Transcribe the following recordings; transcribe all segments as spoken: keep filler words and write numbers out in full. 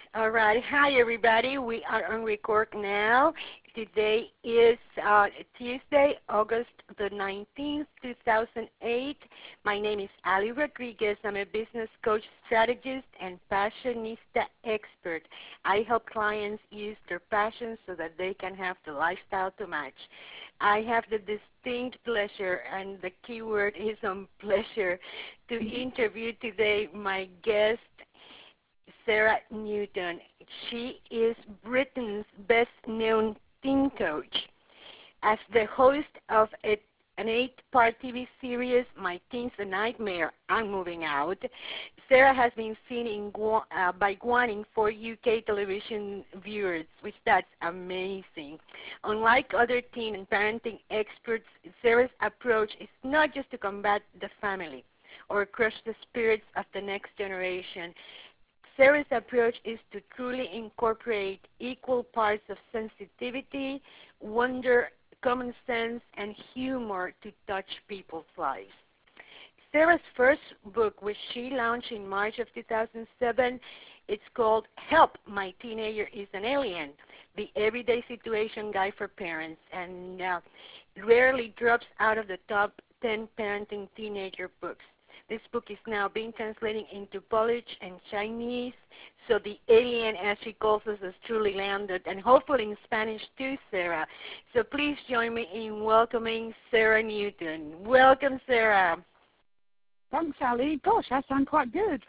All right. Hi, everybody. We are on record now. Today is uh, Tuesday, August the nineteenth, two thousand eight. My name is Ali Rodriguez. I'm a business coach, strategist, and passionista expert. I help clients use their passions so that they can have the lifestyle to match. I have the distinct pleasure, and the key word is on pleasure, to interview today my guest, Sarah Newton. She is Britain's best-known teen coach. As the host of a, an eight-part T V series, My Teen's a Nightmare, I'm Moving Out, Sarah has been seen in, uh, by one in four U K television viewers, which that's amazing. Unlike other teen and parenting experts, Sarah's approach is not just to combat the family or crush the spirits of the next generation. Sarah's approach is to truly incorporate equal parts of sensitivity, wonder, common sense, and humor to touch people's lives. Sarah's first book, which she launched in March of two thousand seven, it's called Help, My Teenager is an Alien, the Everyday Situation Guide for Parents, and uh, rarely drops out of the top ten parenting teenager books. This book is now being translated into Polish and Chinese, so the alien, as she calls us, has truly landed, and hopefully in Spanish too, Sarah. So please join me in welcoming Sarah Newton. Welcome, Sarah. Thanks, Ali. Gosh, I sound quite good.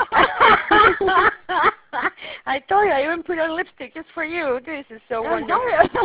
I told you, I even put on lipstick just for you. This is so wonderful.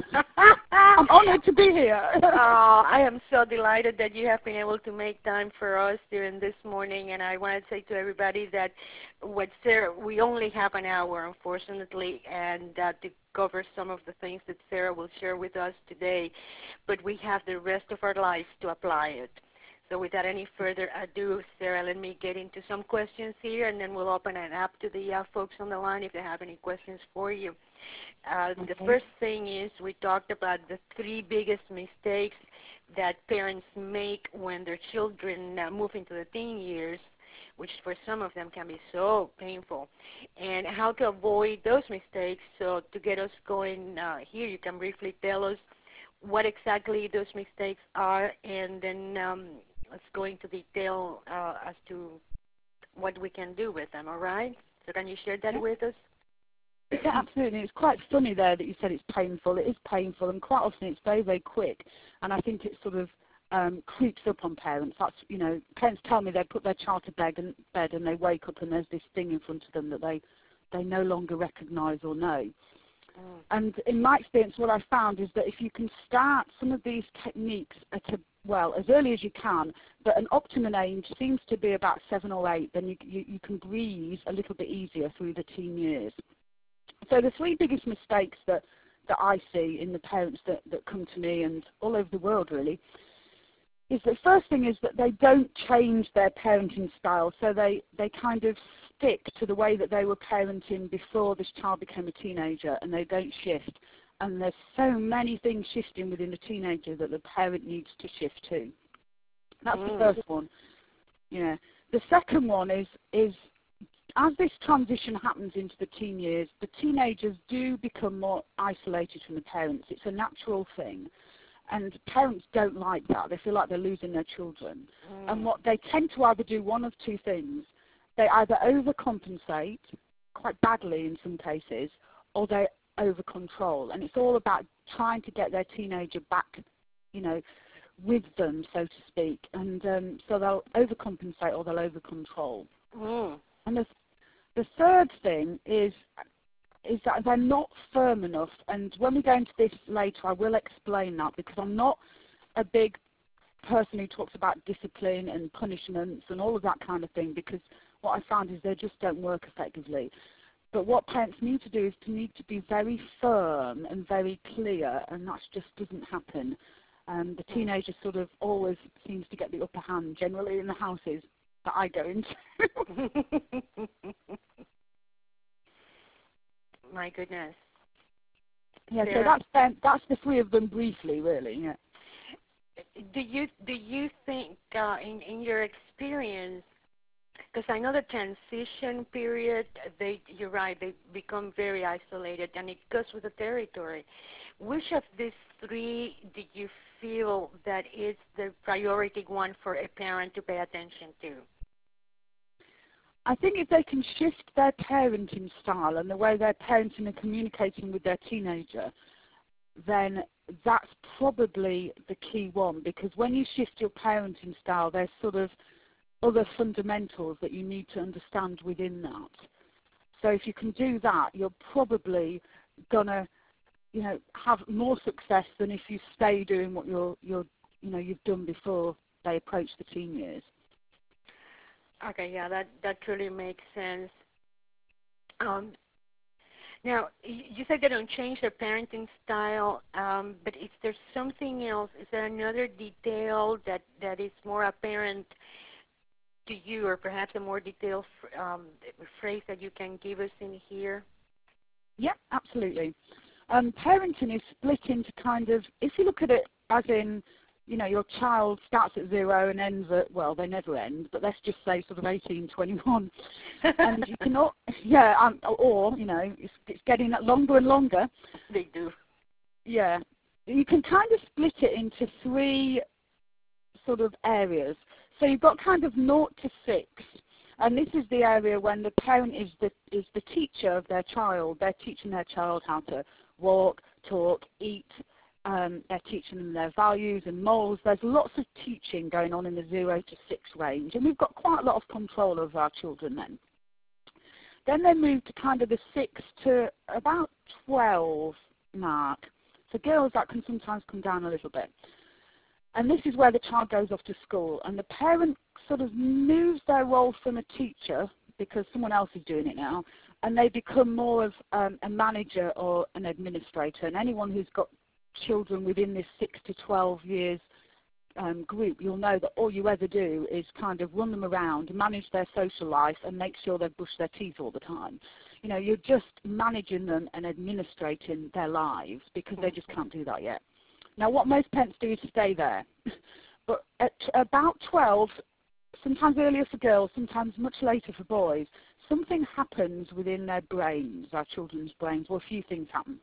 I'm honored to be here. Oh, I am so delighted that you have been able to make time for us during this morning. And I want to say to everybody that what Sarah, we only have an hour, unfortunately, and uh, to cover some of the things that Sarah will share with us today. But we have the rest of our lives to apply it. So without any further ado, Sarah, let me get into some questions here, and then we'll open it up to the uh, folks on the line if they have any questions for you. Uh, okay. The first thing is we talked about the three biggest mistakes that parents make when their children uh, move into the teen years, which for some of them can be so painful, and how to avoid those mistakes. So to get us going uh, here, you can briefly tell us what exactly those mistakes are, and then um, let's go into detail uh, as to what we can do with them, all right? So can you share that yeah. with us? Yeah, absolutely. It's quite funny there that you said it's painful. It is painful, and quite often it's very, very quick, and I think it sort of um, creeps up on parents. That's, you know, parents tell me they put their child to bed and, bed and they wake up and there's this thing in front of them that they, they no longer recognize or know. Mm. And in my experience, what I found is that if you can start some of these techniques at a, well, as early as you can, but an optimum age seems to be about seven or eight, then you, you, you can breathe a little bit easier through the teen years. So the three biggest mistakes that, that I see in the parents that, that come to me and all over the world really, is the first thing is that they don't change their parenting style. So they, they kind of stick to the way that they were parenting before this child became a teenager, and they don't shift. And there's so many things shifting within a teenager that the parent needs to shift to. That's mm. the first one. Yeah. The second one is, is as this transition happens into the teen years, the teenagers do become more isolated from the parents. It's a natural thing. And parents don't like that. They feel like they're losing their children. Mm. And what they tend to either do one of two things. They either overcompensate, quite badly in some cases, or they overcontrol. And it's all about trying to get their teenager back, you know, with them, so to speak. And um, so they'll overcompensate or they'll overcontrol. Mm. And the, the third thing is is that they're not firm enough. And when we go into this later, I will explain that, because I'm not a big person who talks about discipline and punishments and all of that kind of thing, because what I found is they just don't work effectively. But what parents need to do is to need to be very firm and very clear, and that just doesn't happen. Um, the teenager sort of always seems to get the upper hand, generally in the houses that I go into. My goodness. Yeah, so that's um, that's the three of them briefly, really. Yeah. Do you do you think, uh, in in your experience, Because I know the transition period, they, you're right, they become very isolated, and it goes with the territory. Which of these three do you feel that is the priority one for a parent to pay attention to? I think if they can shift their parenting style and the way they're parenting and communicating with their teenager, then that's probably the key one, because when you shift your parenting style, there's sort of other fundamentals that you need to understand within that. So if you can do that, you're probably gonna, you know, have more success than if you stay doing what you're, you're, you know, you've done before they approach the teen years. Okay, yeah, that that truly makes sense. Um, now, you said they don't change their parenting style, um, but is there something else? Is there another detail that, that is more apparent to you, or perhaps a more detailed um, phrase that you can give us in here? Yeah, absolutely. Um, parenting is split into kind of, if you look at it as in, you know, your child starts at zero and ends at, well, they never end, but let's just say sort of eighteen, twenty-one. And you cannot, yeah, um, or, you know, it's, it's getting longer and longer. They do. Yeah. You can kind of split it into three sort of areas. So you've got kind of naught to six. And this is the area when the parent is the, is the teacher of their child. They're teaching their child how to walk, talk, eat. Um, they're teaching them their values and morals. There's lots of teaching going on in the zero to six range, and we've got quite a lot of control over our children then. Then they move to kind of the six to about twelve mark. For girls, that can sometimes come down a little bit. And this is where the child goes off to school, and the parent sort of moves their role from a teacher, because someone else is doing it now, and they become more of um, a manager or an administrator. And anyone who's got children within this six to twelve years um, group, you'll know that all you ever do is kind of run them around, manage their social life, and make sure they brush their teeth all the time. You know, you're just managing them and administrating their lives, because they just can't do that yet. Now, what most parents do is stay there. But at about twelve, sometimes earlier for girls, sometimes much later for boys, something happens within their brains, our children's brains. Well, a few things happen.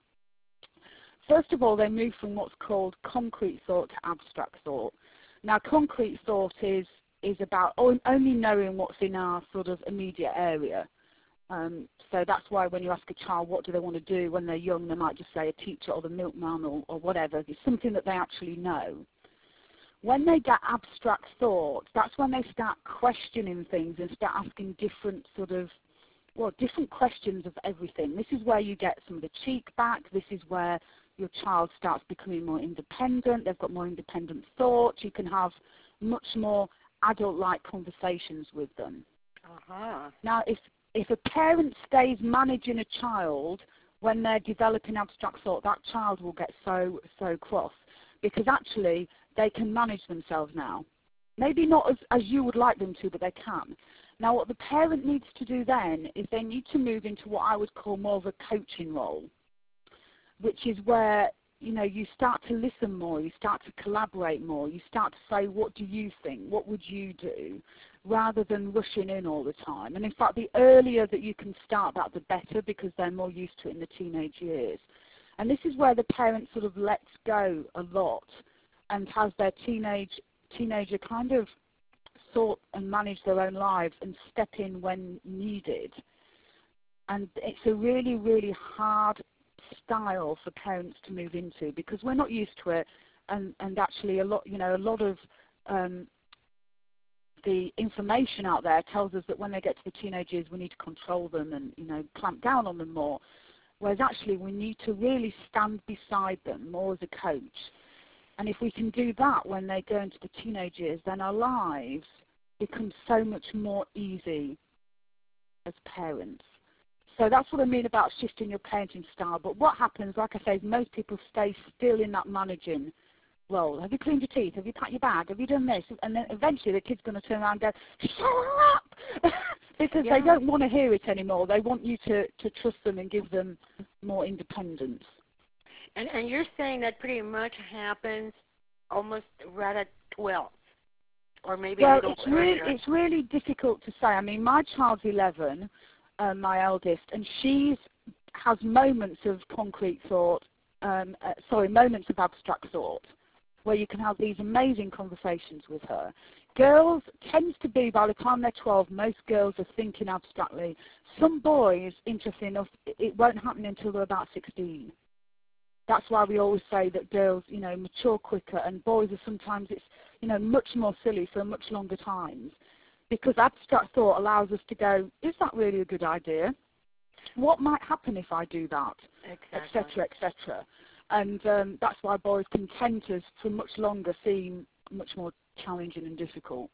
First of all, they move from what's called concrete thought to abstract thought. Now, concrete thought is, is about only knowing what's in our sort of immediate area. Um, so that's why when you ask a child what do they want to do when they're young, they might just say a teacher or the milkman or, or whatever. It's something that they actually know. When they get abstract thoughts, that's when they start questioning things and start asking different sort of, well, different questions of everything. This is where you get some of the cheek back. This is where your child starts becoming more independent. They've got more independent thoughts. You can have much more adult-like conversations with them. Uh-huh. Now, if, if a parent stays managing a child when they're developing abstract thought, that child will get so, so cross, because actually they can manage themselves now. Maybe not as, as you would like them to, but they can. Now, what the parent needs to do then is they need to move into what I would call more of a coaching role, which is where, you know, you start to listen more, you start to collaborate more, you start to say, what do you think, what would you do, rather than rushing in all the time. And in fact, the earlier that you can start that, the better, because they're more used to it in the teenage years. And this is where the parent sort of lets go a lot and has their teenage teenager kind of sort and manage their own lives and step in when needed. And it's a really, really hard style for parents to move into, because we're not used to it, and, and actually a lot, you know, a lot of um, the information out there tells us that when they get to the teenage years, we need to control them and, you know, clamp down on them more, whereas actually we need to really stand beside them more as a coach. And if we can do that when they go into the teenage years, then our lives become so much more easy as parents. So that's what I mean about shifting your parenting style. But what happens, like I say, is most people stay still in that managing role. Have you cleaned your teeth? Have you packed your bag? Have you done this? And then eventually the kid's going to turn around and go, shut up! Because yeah. They don't want to hear it anymore. They want you to, to trust them and give them more independence. And, and you're saying that pretty much happens almost right at twelve. or maybe Well, a little it's really, earlier? it's really difficult to say. I mean, my child's eleven, uh, my eldest, and she's has moments of concrete thought, um, uh, sorry, moments of abstract thought, where you can have these amazing conversations with her. Girls tends to be, by the time they're twelve, most girls are thinking abstractly. Some boys, interestingly enough, it won't happen until they're about sixteen. That's why we always say that girls, you know, mature quicker, and boys are sometimes, it's, you know, much more silly for much longer times. Because abstract thought allows us to go, is that really a good idea? What might happen if I do that? Exactly. Etc., et cetera. And um, that's why boys can tend to, for much longer, seem much more challenging and difficult.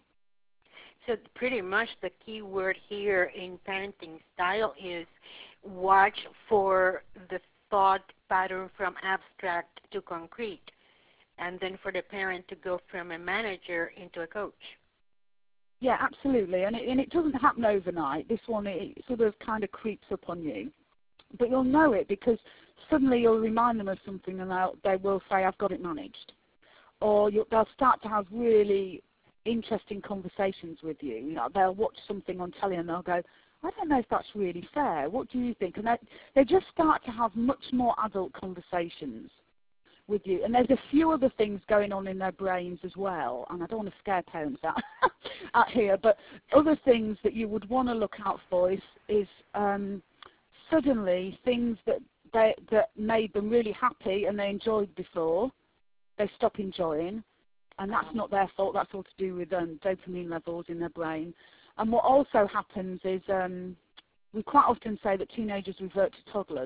So pretty much the key word here in parenting style is watch for the thought pattern from abstract to concrete, and then for the parent to go from a manager into a coach. Yeah, absolutely. And it, and it doesn't happen overnight. This one, it sort of kind of creeps up on you. But you'll know it because suddenly you'll remind them of something and they'll, they will say, I've got it managed. Or you'll, they'll start to have really interesting conversations with you. You know, they'll watch something on telly and they'll go, I don't know if that's really fair. What do you think? And they, they just start to have much more adult conversations with you. And there's a few other things going on in their brains as well. And I don't want to scare parents out, out here, but other things that you would want to look out for is, is um, suddenly things that, they, that made them really happy and they enjoyed before, they stop enjoying. And that's not their fault. That's all to do with um, dopamine levels in their brain. And what also happens is um, we quite often say that teenagers revert to toddlers.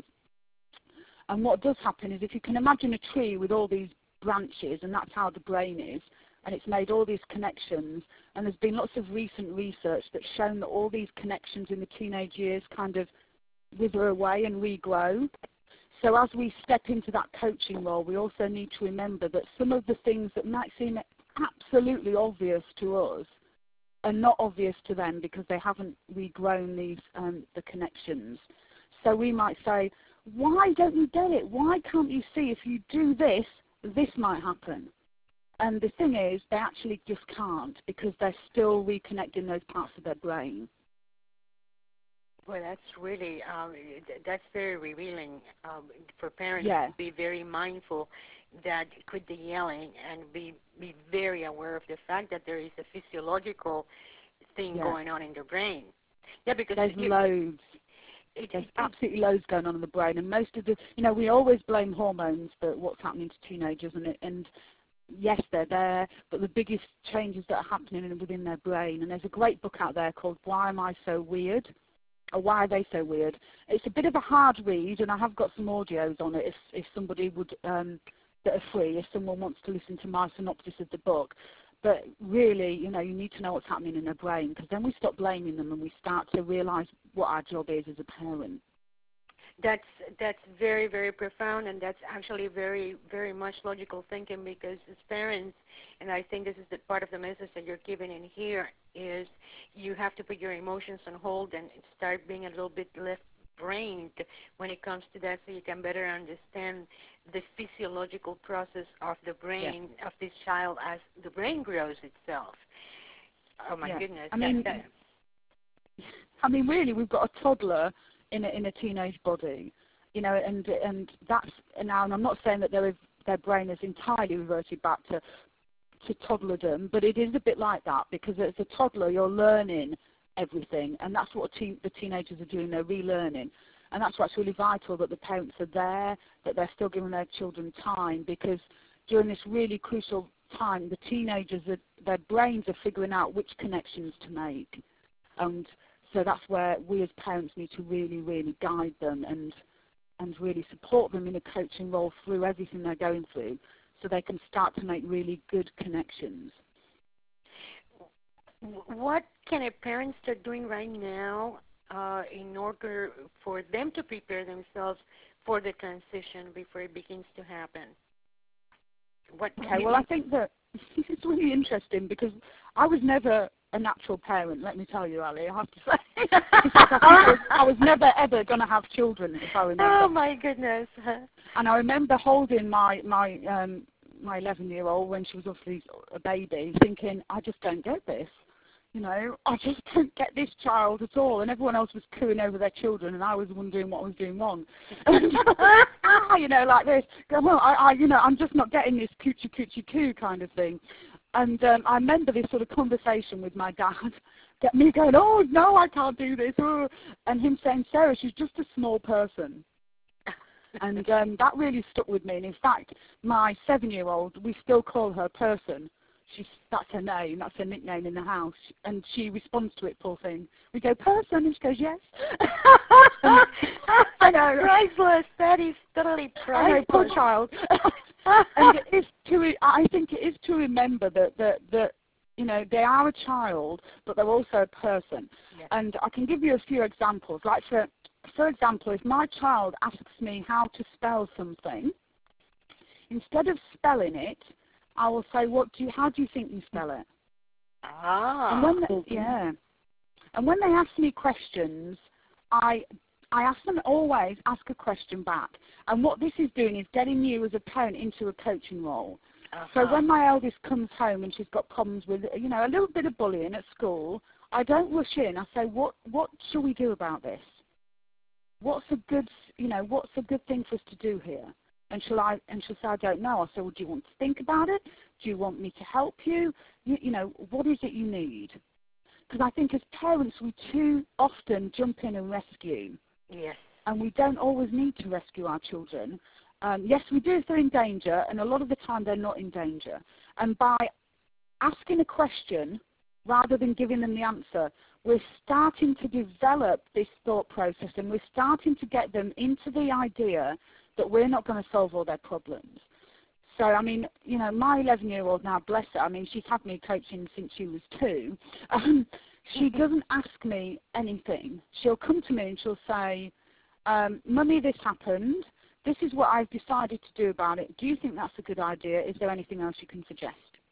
And what does happen is if you can imagine a tree with all these branches, and that's how the brain is, and it's made all these connections, and there's been lots of recent research that's shown that all these connections in the teenage years kind of wither away and regrow. So as we step into that coaching role, we also need to remember that some of the things that might seem absolutely obvious to us are not obvious to them because they haven't regrown these um, the connections. So we might say, why don't you get it? Why can't you see if you do this, this might happen? And the thing is, they actually just can't because they're still reconnecting those parts of their brain. Well, that's really, um, that's very revealing um, for parents Yeah. to be very mindful that quit the yelling and be, be very aware of the fact that there is a physiological thing Yeah. going on in their brain. Yeah, because There's you, loads. It, There's it, absolutely loads going on in the brain, and most of the, you know, we always blame hormones for what's happening to teenagers, and it, and yes, they're there, but the biggest changes that are happening within their brain. And there's a great book out there called Why Am I So Weird? Or Why Are They So Weird? It's a bit of a hard read, and I have got some audios on it if, if somebody would, um, that are free, if someone wants to listen to my synopsis of the book. But really, you know, you need to know what's happening in their brain, because then we stop blaming them and we start to realize what our job is as a parent. That's that's very, very profound, and that's actually very, very much logical thinking, because as parents, and I think this is the part of the message that you're giving in here, is you have to put your emotions on hold and start being a little bit left-brained when it comes to that, so you can better understand the physiological process of the brain yeah. of this child as the brain grows itself. Oh my yeah. goodness! I mean, that, that, I mean, really, we've got a toddler in a, in a teenage body, you know, and and that's now. And I'm not saying that their their brain is entirely reverted back to to toddlerdom, but it is a bit like that, because as a toddler, you're learning everything, and that's what teen, the teenagers are doing. They're relearning, and that's why it's really vital that the parents are there, that they're still giving their children time, because during this really crucial time, the teenagers, are, their brains are figuring out which connections to make, and so that's where we as parents need to really, really guide them and and really support them in a coaching role through everything they're going through, so they can start to make really good connections. What can a parent start doing right now uh, in order for them to prepare themselves for the transition before it begins to happen? What okay, well, I think that it's really interesting, because I was never a natural parent, let me tell you, Ali, I have to say. In fact, I, was, I was never, ever going to have children, if I remember. Oh, my goodness. And I remember holding my, my um, my eleven-year-old when she was obviously a baby, thinking, I just don't get this. You know, I just don't get this child at all. And everyone else was cooing over their children, and I was wondering what I was doing wrong. You know, like this. Go, well, I, I, you know, I'm just not getting this coochie coochie coo kind of thing. And um, I remember this sort of conversation with my dad, get me going, oh no, I can't do this, oh. And him saying, Sarah, she's just a small person. And um, that really stuck with me. And in fact, my seven-year-old, we still call her Person. She's, that's her name, that's her nickname in the house, and she responds to it, poor thing. We go, Person, and she goes, yes. I know. Priceless, that is totally priceless. I know, poor child. And it is to, I think it is to remember that, that, that, you know, they are a child, but they're also a person. Yes. And I can give you a few examples. Like, for, for example, if my child asks me how to spell something, instead of spelling it, I will say, "What do you? How do you think you spell it?" Ah. And when they, yeah. And when they ask me questions, I I ask them always ask a question back. And what this is doing is getting you as a parent into a coaching role. Uh-huh. So when my eldest comes home and she's got problems with, you know, a little bit of bullying at school, I don't rush in. I say, "What what shall we do about this? What's a good, you know, what's a good thing for us to do here?" And she'll, I, and she'll say, I don't know. I say, well, do you want to think about it? Do you want me to help you? You, you know, what is it you need? Because I think as parents, we too often jump in and rescue. Yes. And we don't always need to rescue our children. Um, yes, we do if they're in danger, and a lot of the time they're not in danger. And by asking a question, rather than giving them the answer, we're starting to develop this thought process, and we're starting to get them into the idea that we're not going to solve all their problems. So, I mean, you know, my eleven-year-old now, bless her, I mean, she's had me coaching since she was two. Um, she doesn't ask me anything. She'll come to me and she'll say, um, Mummy, this happened. This is what I've decided to do about it. Do you think that's a good idea? Is there anything else you can suggest?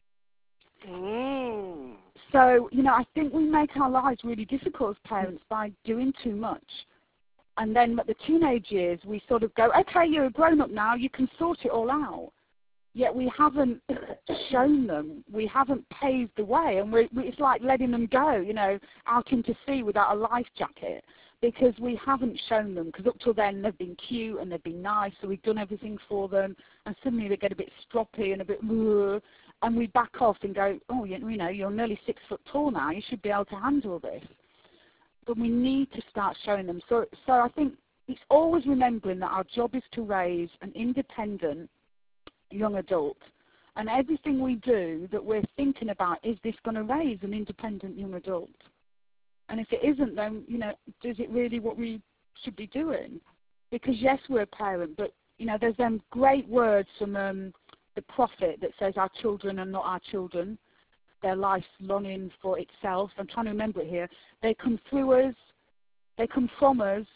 Mm. So, you know, I think we make our lives really difficult as parents by doing too much. And then at the teenage years, we sort of go, okay, you're a grown-up now, you can sort it all out. Yet we haven't shown them, we haven't paved the way, and we're, we, it's like letting them go, you know, out into sea without a life jacket, because we haven't shown them, because up till then they've been cute and they've been nice, so we've done everything for them, and suddenly they get a bit stroppy and a bit, and we back off and go, oh, you know, you're nearly six foot tall now, you should be able to handle this. But we need to start showing them. So, so I think it's always remembering that our job is to raise an independent young adult. And everything we do that we're thinking about, is this going to raise an independent young adult? And if it isn't, then, you know, is it really what we should be doing? Because, yes, we're a parent, but, you know, there's them great words from um, the prophet that says our children are not our children. Their life's longing for itself. I'm trying to remember it here. They come through us. They come from us.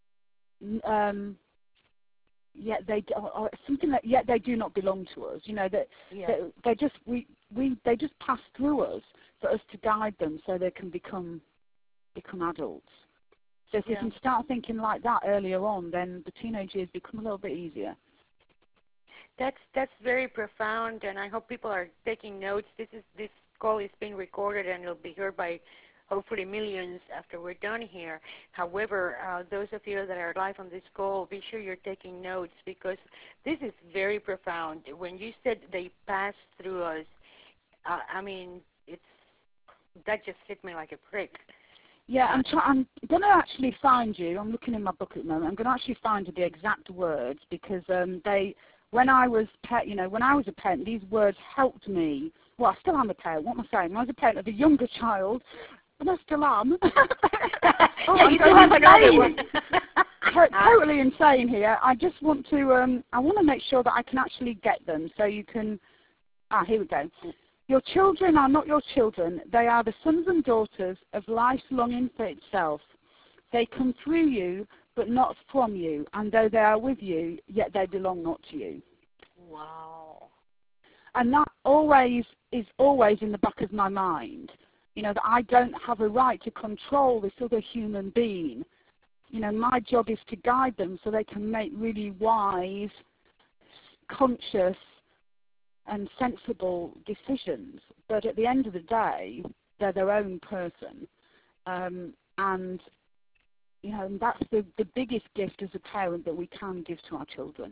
Um, yet they or, or something that yet they do not belong to us. You know that yeah. they, they just we we they just pass through us for us to guide them so they can become become adults. So if yeah. we can start thinking like that earlier on, then the teenage years become a little bit easier. That's that's very profound, and I hope people are taking notes. This is this call is being recorded, and it'll be heard by hopefully millions after we're done here. However, uh, those of you that are live on this call, be sure you're taking notes, because this is very profound. When you said they pass through us, uh, I mean, it's that just hit me like a prick. Yeah, I'm, try- I'm going to actually find you. I'm looking in my book at the moment. I'm going to actually find you the exact words, because um, they, when I was, pe- you know, when I was a parent, these words helped me. Well, I still am a parent. What am I saying? When I was a parent of a younger child, and I still am. oh, yeah, you still have another one. Totally insane here. I just want to. Um, I want to make sure that I can actually get them, so you can. Ah, here we go. Your children are not your children. They are the sons and daughters of life's longing for itself. They come through you, but not from you. And though they are with you, yet they belong not to you. Wow. And that always is always in the back of my mind. You know, that I don't have a right to control this other human being. You know, my job is to guide them so they can make really wise, conscious and sensible decisions. But at the end of the day, they're their own person. Um, and, you know, and that's the, the biggest gift as a parent that we can give to our children.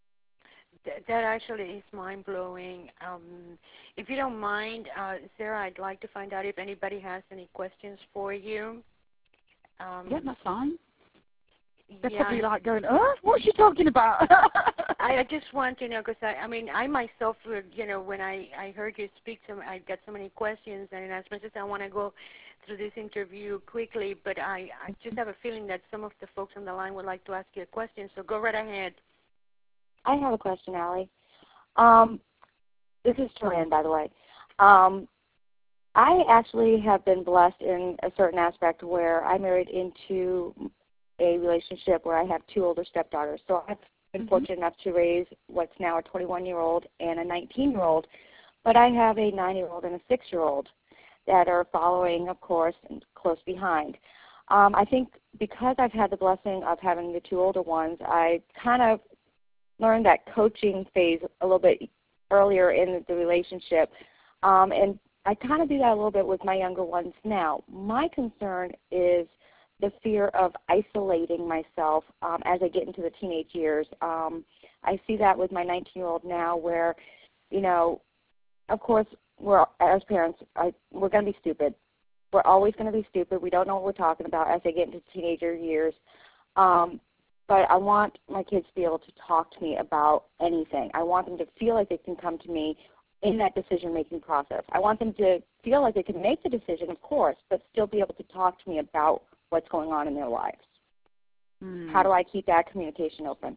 That actually is mind-blowing. Um, if you don't mind, uh, Sarah, I'd like to find out if anybody has any questions for you. Um, yeah, that's fine. They're yeah. probably like going, oh, what's she talking about? I, I just want to know, because I, I mean, I myself, you know, when I, I heard you speak, to me, I got so many questions, and as much as I want to go through this interview quickly, but I, I just have a feeling that some of the folks on the line would like to ask you a question, so go right ahead. I have a question, Allie. Um, this is Joanne, by the way. Um, I actually have been blessed in a certain aspect where I married into a relationship where I have two older stepdaughters. So I've been mm-hmm. fortunate enough to raise what's now a twenty-one-year-old and a nineteen-year-old. But I have a nine-year-old and a six-year-old that are following, of course, and close behind. Um, I think because I've had the blessing of having the two older ones, I kind of learned that coaching phase a little bit earlier in the relationship. Um, and I kind of do that a little bit with my younger ones now. My concern is the fear of isolating myself um, as I get into the teenage years. Um, I see that with my nineteen-year-old now where, you know, of course, we're as parents, I, we're going to be stupid. We're always going to be stupid. We don't know what we're talking about as they get into teenager years. Um, but I want my kids to be able to talk to me about anything. I want them to feel like they can come to me in that decision-making process. I want them to feel like they can make the decision, of course, but still be able to talk to me about what's going on in their lives. Mm. How do I keep that communication open?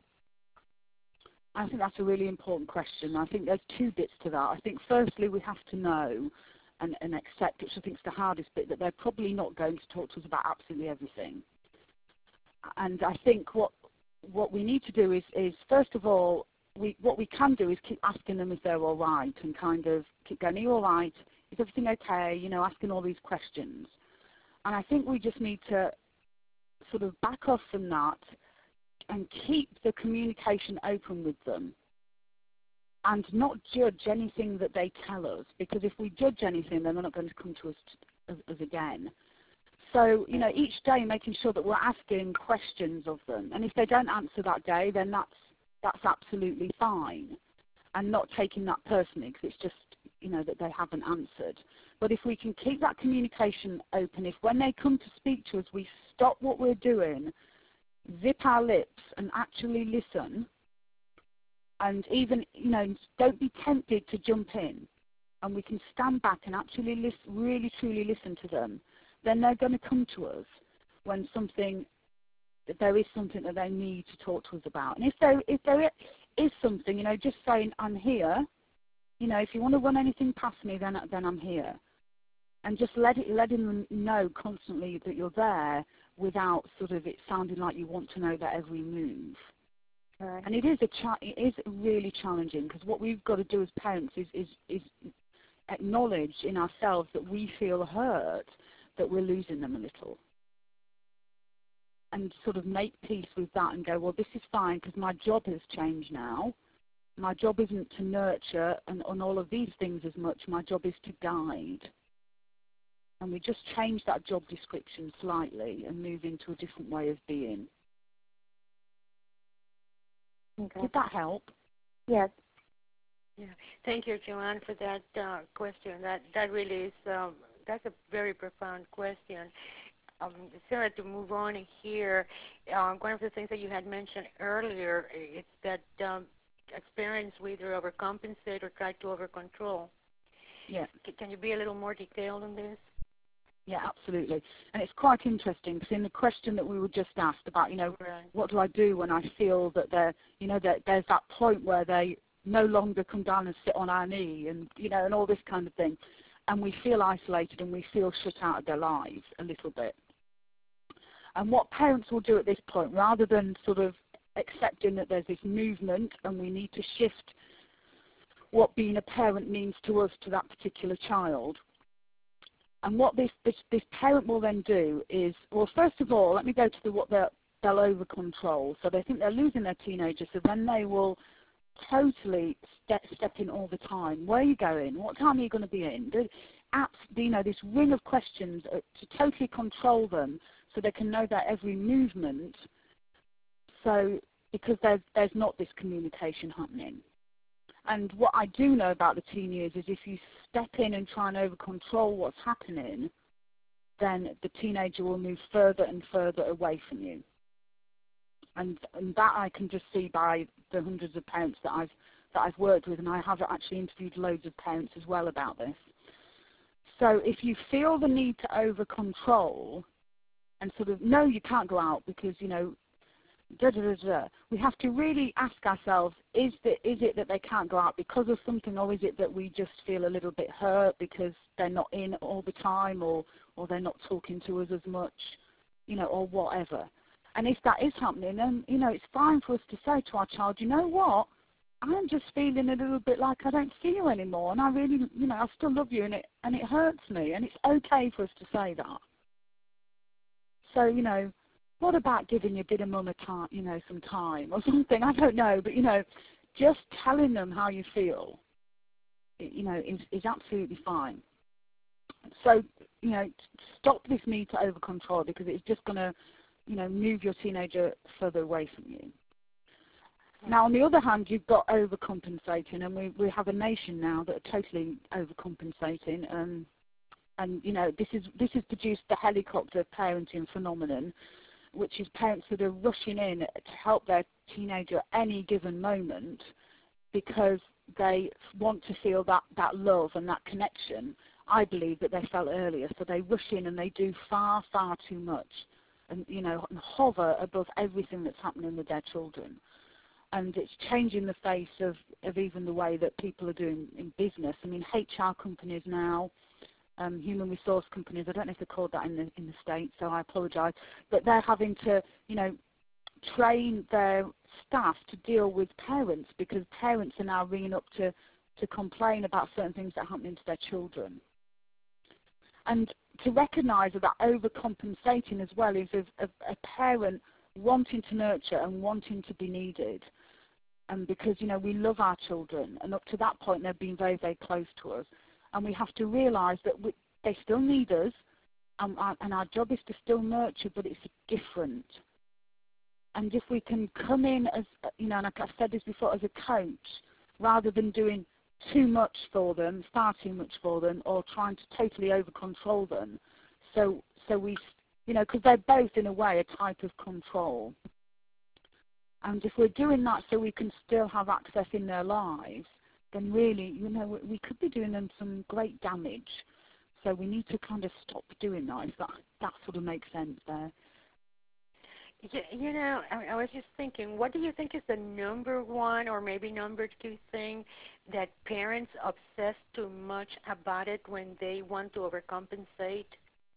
I think that's a really important question. I think there's two bits to that. I think firstly we have to know and, and accept, which I think is the hardest bit, that they're probably not going to talk to us about absolutely everything. And I think what what we need to do is, is first of all, we, what we can do is keep asking them if they're all right and kind of keep going, are you all right? Is everything okay? You know, asking all these questions. And I think we just need to sort of back off from that and keep the communication open with them and not judge anything that they tell us, because if we judge anything, then they're not going to come to us, as, as again. So, you know, each day making sure that we're asking questions of them. And if they don't answer that day, then that's, that's absolutely fine. And not taking that personally, because it's just, you know, that they haven't answered. But if we can keep that communication open, if when they come to speak to us, we stop what we're doing, zip our lips and actually listen, and even, you know, don't be tempted to jump in, and we can stand back and actually listen, really truly listen to them, then they're going to come to us when something, there is something that they need to talk to us about. And if there, if there is something, you know, just saying, I'm here, you know, if you want to run anything past me, then, then I'm here. And just let it, letting them know constantly that you're there without sort of it sounding like you want to know their every move. Right. And it is, a cha- it is really challenging, because what we've got to do as parents is, is, is acknowledge in ourselves that we feel hurt, that we're losing them a little. And sort of make peace with that and go, well, this is fine because my job has changed now. My job isn't to nurture and on all of these things as much. My job is to guide. And we just change that job description slightly and move into a different way of being. Okay. Did that help? Yes. Yeah. Thank you, Joanne, for that uh, question. That that really is um, that's a very profound question. Um, Sarah, to move on here, um, one of the things that you had mentioned earlier is that um, as parents we either overcompensate or try to overcontrol. Yeah. C- can you be a little more detailed on this? Yeah, absolutely. And it's quite interesting because in the question that we were just asked about, you know, right. what do I do when I feel that they're, you know, that there's that point where they no longer come down and sit on our knee and, you know, and all this kind of thing. And we feel isolated and we feel shut out of their lives a little bit. And what parents will do at this point, rather than sort of accepting that there's this movement and we need to shift what being a parent means to us to that particular child, and what this, this, this parent will then do is, well, first of all, let me go to the, what they'll over-control. So they think they're losing their teenager, so then they will totally step, step in all the time. Where are you going? What time are you going to be in? The apps, you know, this ring of questions uh, to totally control them so they can know their every movement. So because there's, there's not this communication happening. And what I do know about the teen years is if you step in and try and over-control what's happening, then the teenager will move further and further away from you. And, and that I can just see by the hundreds of parents that I've, that I've worked with, and I have actually interviewed loads of parents as well about this. So if you feel the need to over-control and sort of, no, you can't go out because, you know, Da, da, da, da. We have to really ask ourselves, is, the, is it that they can't go out because of something, or is it that we just feel a little bit hurt because they're not in all the time, or, or they're not talking to us as much, you know, or whatever. And if that is happening, then, you know, it's fine for us to say to our child, you know what, I'm just feeling a little bit like I don't see you anymore, and I really, you know, I still love you, and it, and it hurts me, and it's okay for us to say that. So, you know, what about giving your bit of mum a time, you know, some time or something? I don't know, but you know, just telling them how you feel, you know, is, is absolutely fine. So, you know, stop this need to over control because it's just going to, you know, move your teenager further away from you. Now, on the other hand, you've got overcompensating, and we we have a nation now that are totally overcompensating. Um, and you know, this is this has produced the helicopter parenting phenomenon, which is parents that are rushing in to help their teenager at any given moment because they want to feel that, that love and that connection, I believe, that they felt earlier. So they rush in and they do far, far too much and, you know, and hover above everything that's happening with their children. And it's changing the face of, of even the way that people are doing in business. I mean, H R companies now, Um, human resource companies, I don't know if they're called that in the in the States, so I apologise, but they're having to, you know, train their staff to deal with parents because parents are now ringing up to, to complain about certain things that are happening to their children. And to recognise that that overcompensating as well is a, a, a parent wanting to nurture and wanting to be needed. And because, you know, we love our children, and up to that point they've been very, very close to us. And we have to realise that we, they still need us, and our, and our job is to still nurture, but it's different. And if we can come in as, you know, and I've said this before, as a coach, rather than doing too much for them, far too much for them, or trying to totally over-control them. So, so we, you know, because they're both, in a way, a type of control. And if we're doing that so we can still have access in their lives, then really, you know, we could be doing them some great damage. So we need to kind of stop doing that, if that, that sort of makes sense there. You, you know, I, I was just thinking, what do you think is the number one or maybe number two thing that parents obsess too much about it when they want to overcompensate?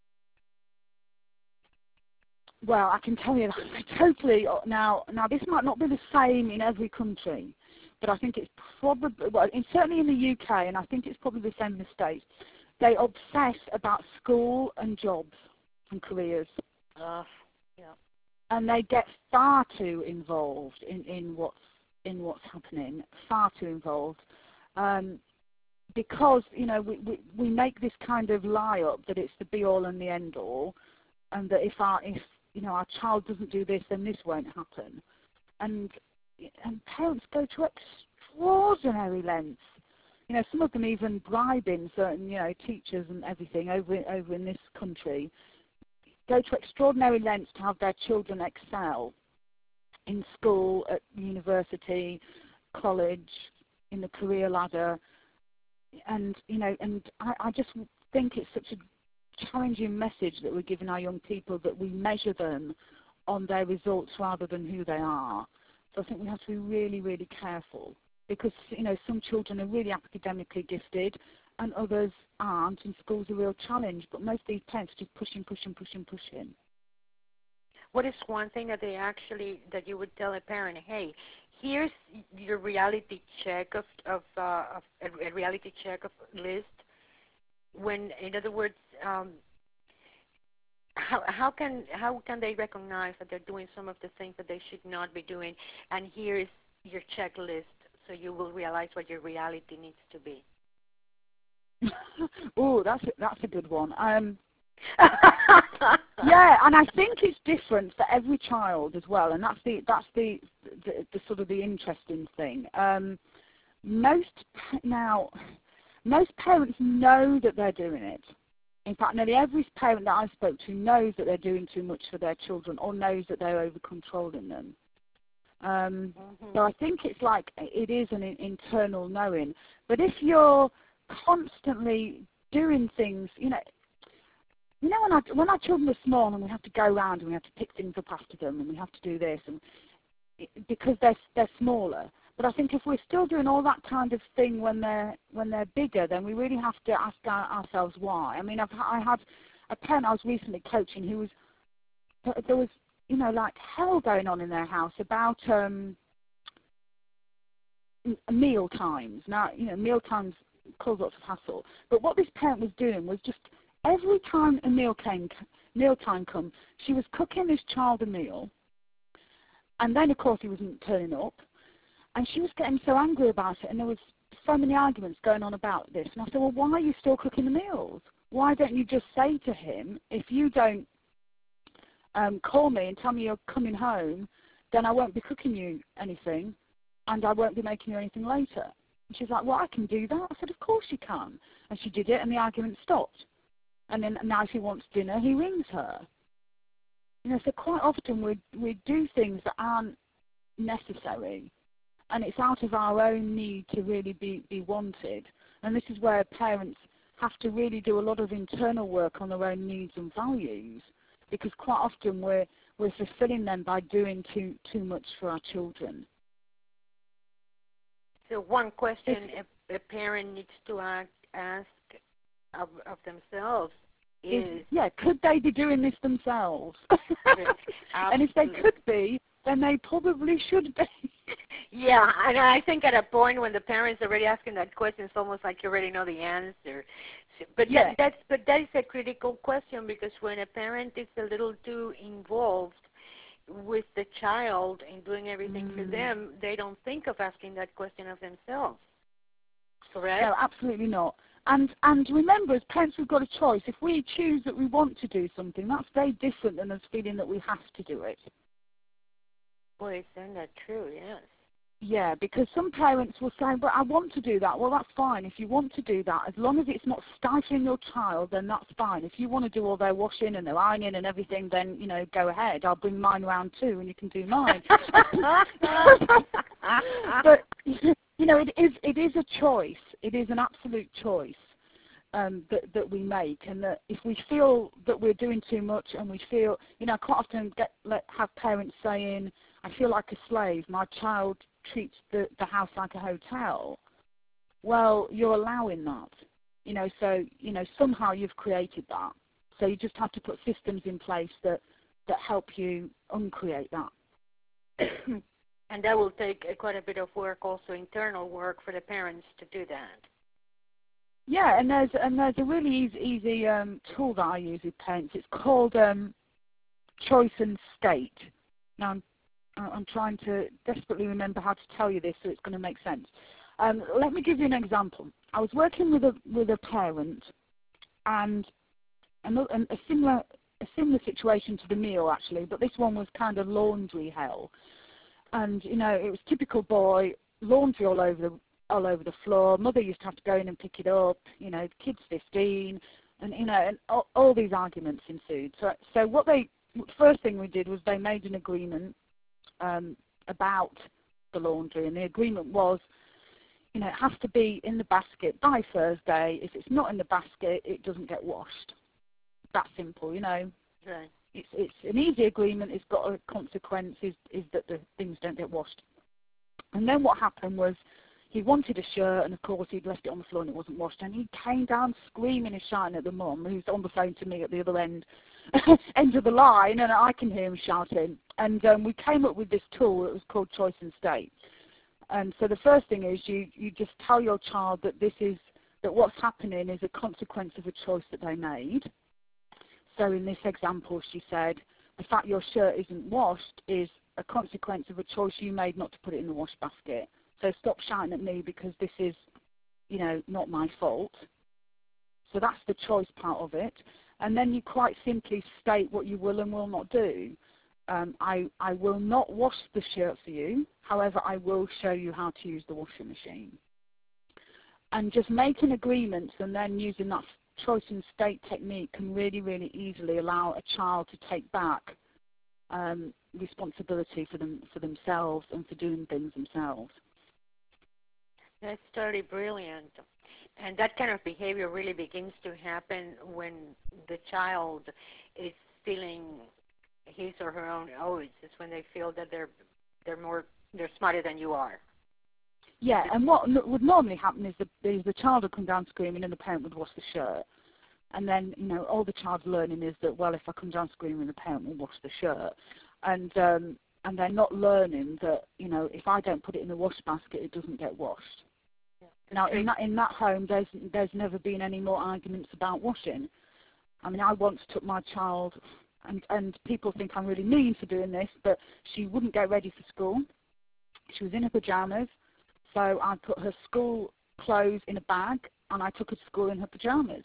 Well, I can tell you that totally. Now, now this might not be the same in every country, but I think it's probably, well, it's certainly in the U K, and I think it's probably the same in the States. They obsess about school and jobs and careers. Uh, yeah. And they get far too involved in, in what's in what's happening, far too involved, um, because you know we, we we make this kind of lie up that it's the be all and the end all, and that if our if you know our child doesn't do this, then this won't happen, and and parents go to extraordinary lengths. You know, some of them even bribing certain you know teachers and everything over over in this country. Go to extraordinary lengths to have their children excel in school, at university, college, in the career ladder, and you know, and I, I just think it's such a challenging message that we're giving our young people, that we measure them on their results rather than who they are. So I think we have to be really, really careful, because you know some children are really academically gifted, and others aren't, and school's a real challenge. But most of these parents are just pushing, pushing, pushing, pushing. What is one thing that they actually, that you would tell a parent, hey, here's your reality check of, of, uh, of a reality check of list, when, in other words, um, how, how can how can they recognize that they're doing some of the things that they should not be doing, and here's your checklist so you will realize what your reality needs to be? Oh, that's a, that's a good one. Um, yeah, and I think it's different for every child as well, and that's the that's the the, the sort of the interesting thing. Um, most now, most parents know that they're doing it. In fact, nearly every parent that I spoke to knows that they're doing too much for their children, or knows that they're over controlling them. Um, mm-hmm. So I think it's like it is an internal knowing. But if you're constantly doing things, you know, you know when I, when our children are small and we have to go around and we have to pick things up after them and we have to do this, and it, because they're they're smaller. But I think if we're still doing all that kind of thing when they're when they're bigger, then we really have to ask our, ourselves why. I mean, I've I had a parent I was recently coaching who was there was you know like hell going on in their house about um, meal times. Now you know meal times cause lots of hassle. But what this parent was doing was just every time a meal came, meal time come, she was cooking this child a meal, and then of course he wasn't turning up, and she was getting so angry about it, and there was so many arguments going on about this. And I said, well, why are you still cooking the meals? Why don't you just say to him, if you don't um, call me and tell me you're coming home, then I won't be cooking you anything, and I won't be making you anything later. And she's like, well, I can do that. I said, of course you can. And she did it, and the argument stopped. And then now if he wants dinner, he rings her. You know, so quite often we we do things that aren't necessary, and it's out of our own need to really be, be wanted. And this is where parents have to really do a lot of internal work on their own needs and values, because quite often we're we're fulfilling them by doing too too much for our children. So one question a, a parent needs to ask, ask of, of themselves is, is, yeah, could they be doing this themselves? And if they could be, then they probably should be. Yeah, and I think at a point when the parent's already asking that question, it's almost like you already know the answer. But yeah. that, that's but that is a critical question, because when a parent is a little too involved with the child and doing everything mm. for them, they don't think of asking that question of themselves. Correct? No, absolutely not. And and remember, as parents, we've got a choice. If we choose that we want to do something, that's very different than us feeling that we have to do it. Boy, isn't that true? Yes. Yeah, because some parents will say, but I want to do that. Well, that's fine. If you want to do that, as long as it's not stifling your child, then that's fine. If you want to do all their washing and their ironing and everything, then, you know, go ahead. I'll bring mine around too, and you can do mine. But, you know, it is it is a choice. It is an absolute choice um, that, that we make. And that if we feel that we're doing too much, and we feel, you know, I quite often get, let, have parents saying, I feel like a slave. My child treats the, the house like a hotel. Well, you're allowing that. You know, so, you know, somehow you've created that. So you just have to put systems in place that, that help you uncreate that. And that will take uh, quite a bit of work, also internal work for the parents to do that. Yeah, and there's and there's a really easy, easy um, tool that I use with parents. It's called um, Choice and State. Now, I'm I'm trying to desperately remember how to tell you this so it's going to make sense. Um, let me give you an example. I was working with a with a parent, and a, a similar a similar situation to the meal actually, but this one was kind of laundry hell. And you know, it was typical boy, laundry all over the all over the floor. Mother used to have to go in and pick it up. You know, the kid's fifteen, and you know, and all, all these arguments ensued. So, so what they first thing we did was they made an agreement Um, about the laundry, and the agreement was, you know, it has to be in the basket by Thursday. If it's not in the basket, it doesn't get washed. That simple, you know. Right. It's it's an easy agreement. It's got a consequence is, is that the things don't get washed. And then what happened was he wanted a shirt, and of course he'd left it on the floor and it wasn't washed, and he came down screaming and shouting at the mum, who's on the phone to me at the other end end of the line, and I can hear him shouting. And um, we came up with this tool that was called Choice and State. And so the first thing is you, you just tell your child that this is that what's happening is a consequence of a choice that they made. So in this example, she said, the fact your shirt isn't washed is a consequence of a choice you made not to put it in the wash basket. So stop shouting at me because this is, you know, not my fault. So that's the choice part of it. And then you quite simply state what you will and will not do. Um, I, I will not wash the shirt for you. However, I will show you how to use the washing machine. And just making agreements and then using that choice and state technique can really, really easily allow a child to take back um, responsibility for them, for themselves and for doing things themselves. That's totally brilliant. And that kind of behavior really begins to happen when the child is feeling his or her own oats. It's when they feel that they're they're more they're smarter than you are. Yeah, and what n- would normally happen is the is the child would come down screaming and the parent would wash the shirt. And then, you know, all the child's learning is that, well, if I come down screaming, the parent will wash the shirt. And um, and they're not learning that, you know, if I don't put it in the wash basket, it doesn't get washed. Yeah. Now, in that in that home, there's there's never been any more arguments about washing. I mean, I once took my child, and and people think I'm really mean for doing this, but she wouldn't get ready for school. She was in her pajamas, so I put her school clothes in a bag, and I took her to school in her pajamas.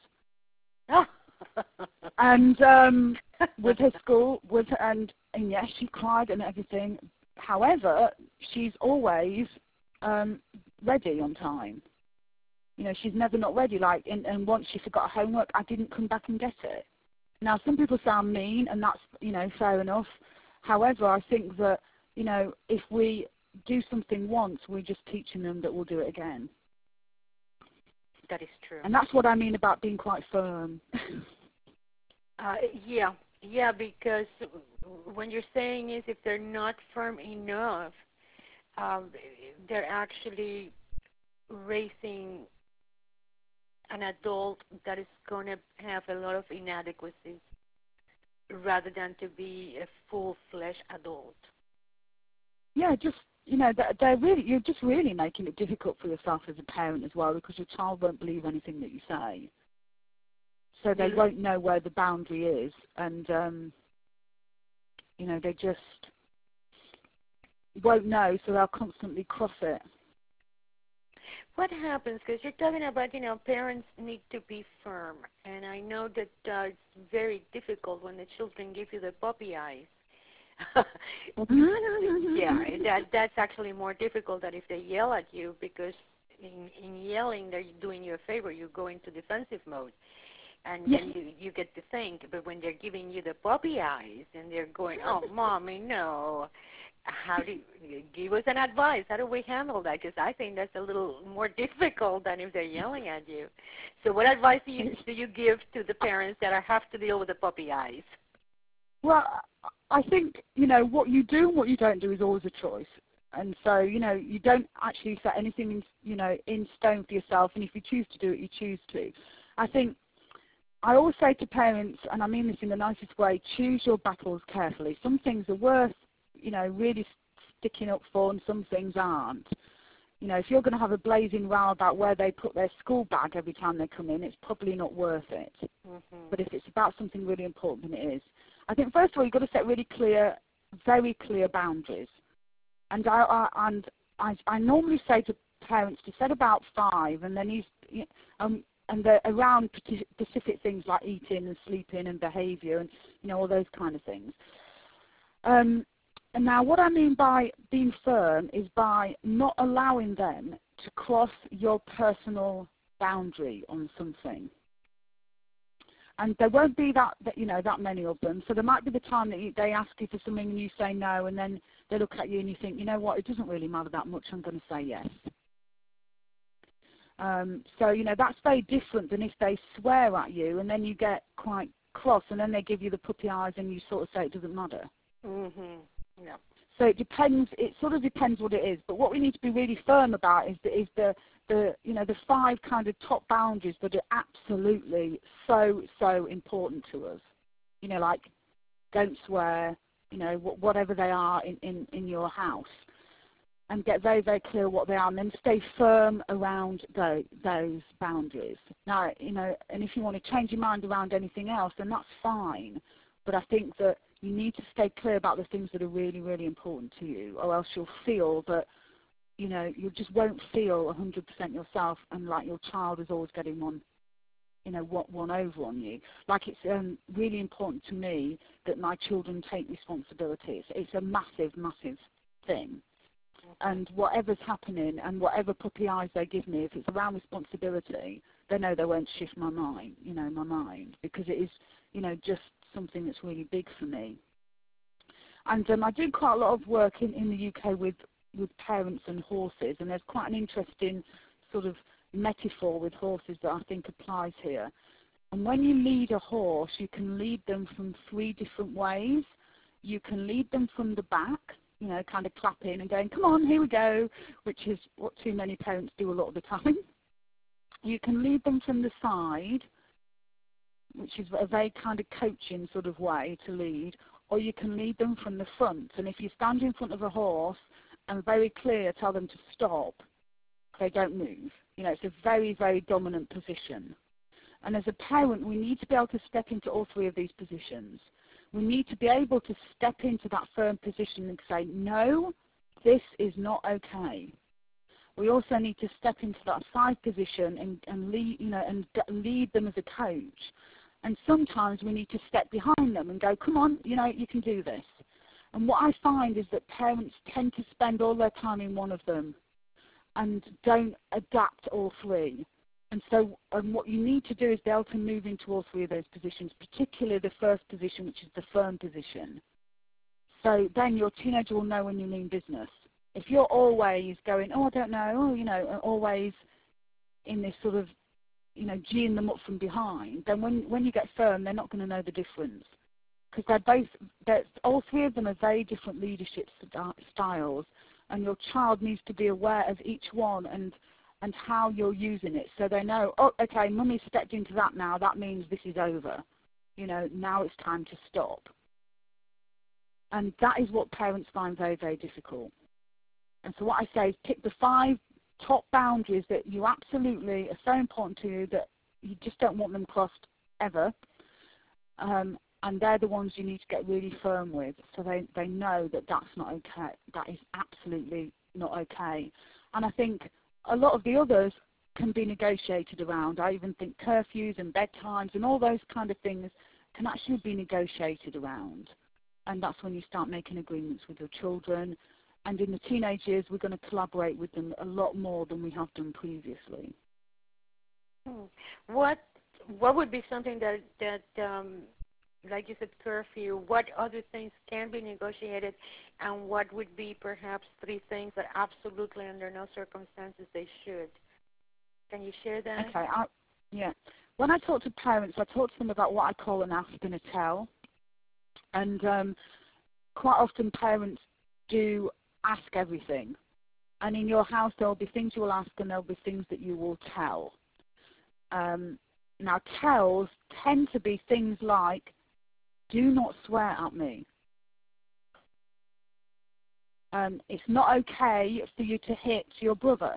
and um, with her school, with her, and and yes, she cried and everything. However, she's always um, ready on time. You know, she's never not ready. Like, and, and once she forgot her homework, I didn't come back and get it. Now, some people sound mean, and that's, you know, fair enough. However, I think that, you know, if we do something once, we're just teaching them that we'll do it again. That is true. And that's what I mean about being quite firm. uh, yeah, yeah, because when you're saying is if they're not firm enough, um, they're actually raising an adult that is going to have a lot of inadequacies rather than to be a full-fledged adult. Yeah, just, you know, they're really, you're just really making it difficult for yourself as a parent as well, because your child won't believe anything that you say. So they won't know where the boundary is, and, um, you know, they just won't know, so they'll constantly cross it. What happens, because you're talking about, you know, parents need to be firm, and I know that uh, it's very difficult when the children give you the puppy eyes. yeah, that that's actually more difficult than if they yell at you, because in, in yelling they're doing you a favor. You go into defensive mode, and yeah. then you, you get to think. But when they're giving you the puppy eyes and they're going, oh, mommy, no. How do you give us an advice? How do we handle that? Because I think that's a little more difficult than if they're yelling at you. So what advice do you do you give to the parents that have to deal with the puppy eyes? Well, I think, you know, what you do and what you don't do is always a choice. And so, you know, you don't actually set anything, in, you know, in stone for yourself. And if you choose to do it, you choose to. I think I always say to parents, and I mean this in the nicest way, choose your battles carefully. Some things are worth, you know, really sticking up for, and some things aren't. You know, if you're going to have a blazing row about where they put their school bag every time they come in, it's probably not worth it. Mm-hmm. But if it's about something really important, then it is. I think, first of all, you've got to set really clear, very clear boundaries. And I, I, and I, I normally say to parents to set about five, and then you, um, and they're around specific things like eating and sleeping and behaviour and, you know, all those kind of things. Um, And now what I mean by being firm is by not allowing them to cross your personal boundary on something. And there won't be that, that you know, that many of them. So there might be the time that you, they ask you for something and you say no, and then they look at you and you think, you know what, it doesn't really matter that much, I'm going to say yes. Um, so, you know, that's very different than if they swear at you and then you get quite cross and then they give you the puppy eyes and you sort of say it doesn't matter. Mm-hmm. Yeah. So it depends. It sort of depends what it is. But what we need to be really firm about is the, is the the you know the five kind of top boundaries that are absolutely so so important to us. You know, like don't swear. You know, whatever they are in, in, in your house, and get very very clear what they are, and then stay firm around those, those boundaries. Now, you know, and if you want to change your mind around anything else, then that's fine. But I think that you need to stay clear about the things that are really, really important to you, or else you'll feel that you know, you just won't feel one hundred percent yourself, and like your child is always getting one, you know, what one over on you. Like it's um, really important to me that my children take responsibility. It's, it's a massive, massive thing. And whatever's happening and whatever puppy eyes they give me, if it's around responsibility, they know they won't shift my mind, you know, my mind, because it is, you know, just something that's really big for me. And um, I do quite a lot of work in, in the U K with, with parents and horses, and there's quite an interesting sort of metaphor with horses that I think applies here. And when you lead a horse, you can lead them from three different ways. You can lead them from the back, you know, kind of clapping and going, come on, here we go, which is what too many parents do a lot of the time. You can lead them from the side, which is a very kind of coaching sort of way to lead, or you can lead them from the front. And if you stand in front of a horse and very clear tell them to stop, they don't move. You know, it's a very, very dominant position. And as a parent, we need to be able to step into all three of these positions. We need to be able to step into that firm position and say, no, this is not okay. We also need to step into that side position and, and lead, you know, and lead them as a coach. And sometimes we need to step behind them and go, come on, you know, you can do this. And what I find is that parents tend to spend all their time in one of them and don't adapt all three. And so um, what you need to do is be able to move into all three of those positions, particularly the first position, which is the firm position. So then your teenager will know when you mean business. If you're always going, oh, I don't know, oh, you know, always in this sort of, you know, geeing them up from behind, then when, when you get firm, they're not going to know the difference. Because they're both, they're, all three of them are very different leadership styles, and your child needs to be aware of each one and and how you're using it, so they know, oh, okay, Mummy stepped into that now, that means this is over. You know, now it's time to stop. And that is what parents find very, very difficult. And so what I say is pick the five top boundaries that you absolutely are so important to you that you just don't want them crossed ever. Um, and they're the ones you need to get really firm with, so they, they know that that's not okay. That is absolutely not okay. And I think a lot of the others can be negotiated around. I even think curfews and bedtimes and all those kind of things can actually be negotiated around. And that's when you start making agreements with your children. And in the teenage years, we're going to collaborate with them a lot more than we have done previously. What what would be something that, that um, like you said, curfew, what other things can be negotiated, and what would be perhaps three things that absolutely under no circumstances they should? Can you share that? Okay, I, yeah. When I talk to parents, I talk to them about what I call an ask and a tell. And um, quite often parents do ask everything. And in your house there will be things you will ask and there will be things that you will tell. Um, now tells tend to be things like, do not swear at me. Um, it's not okay for you to hit your brother.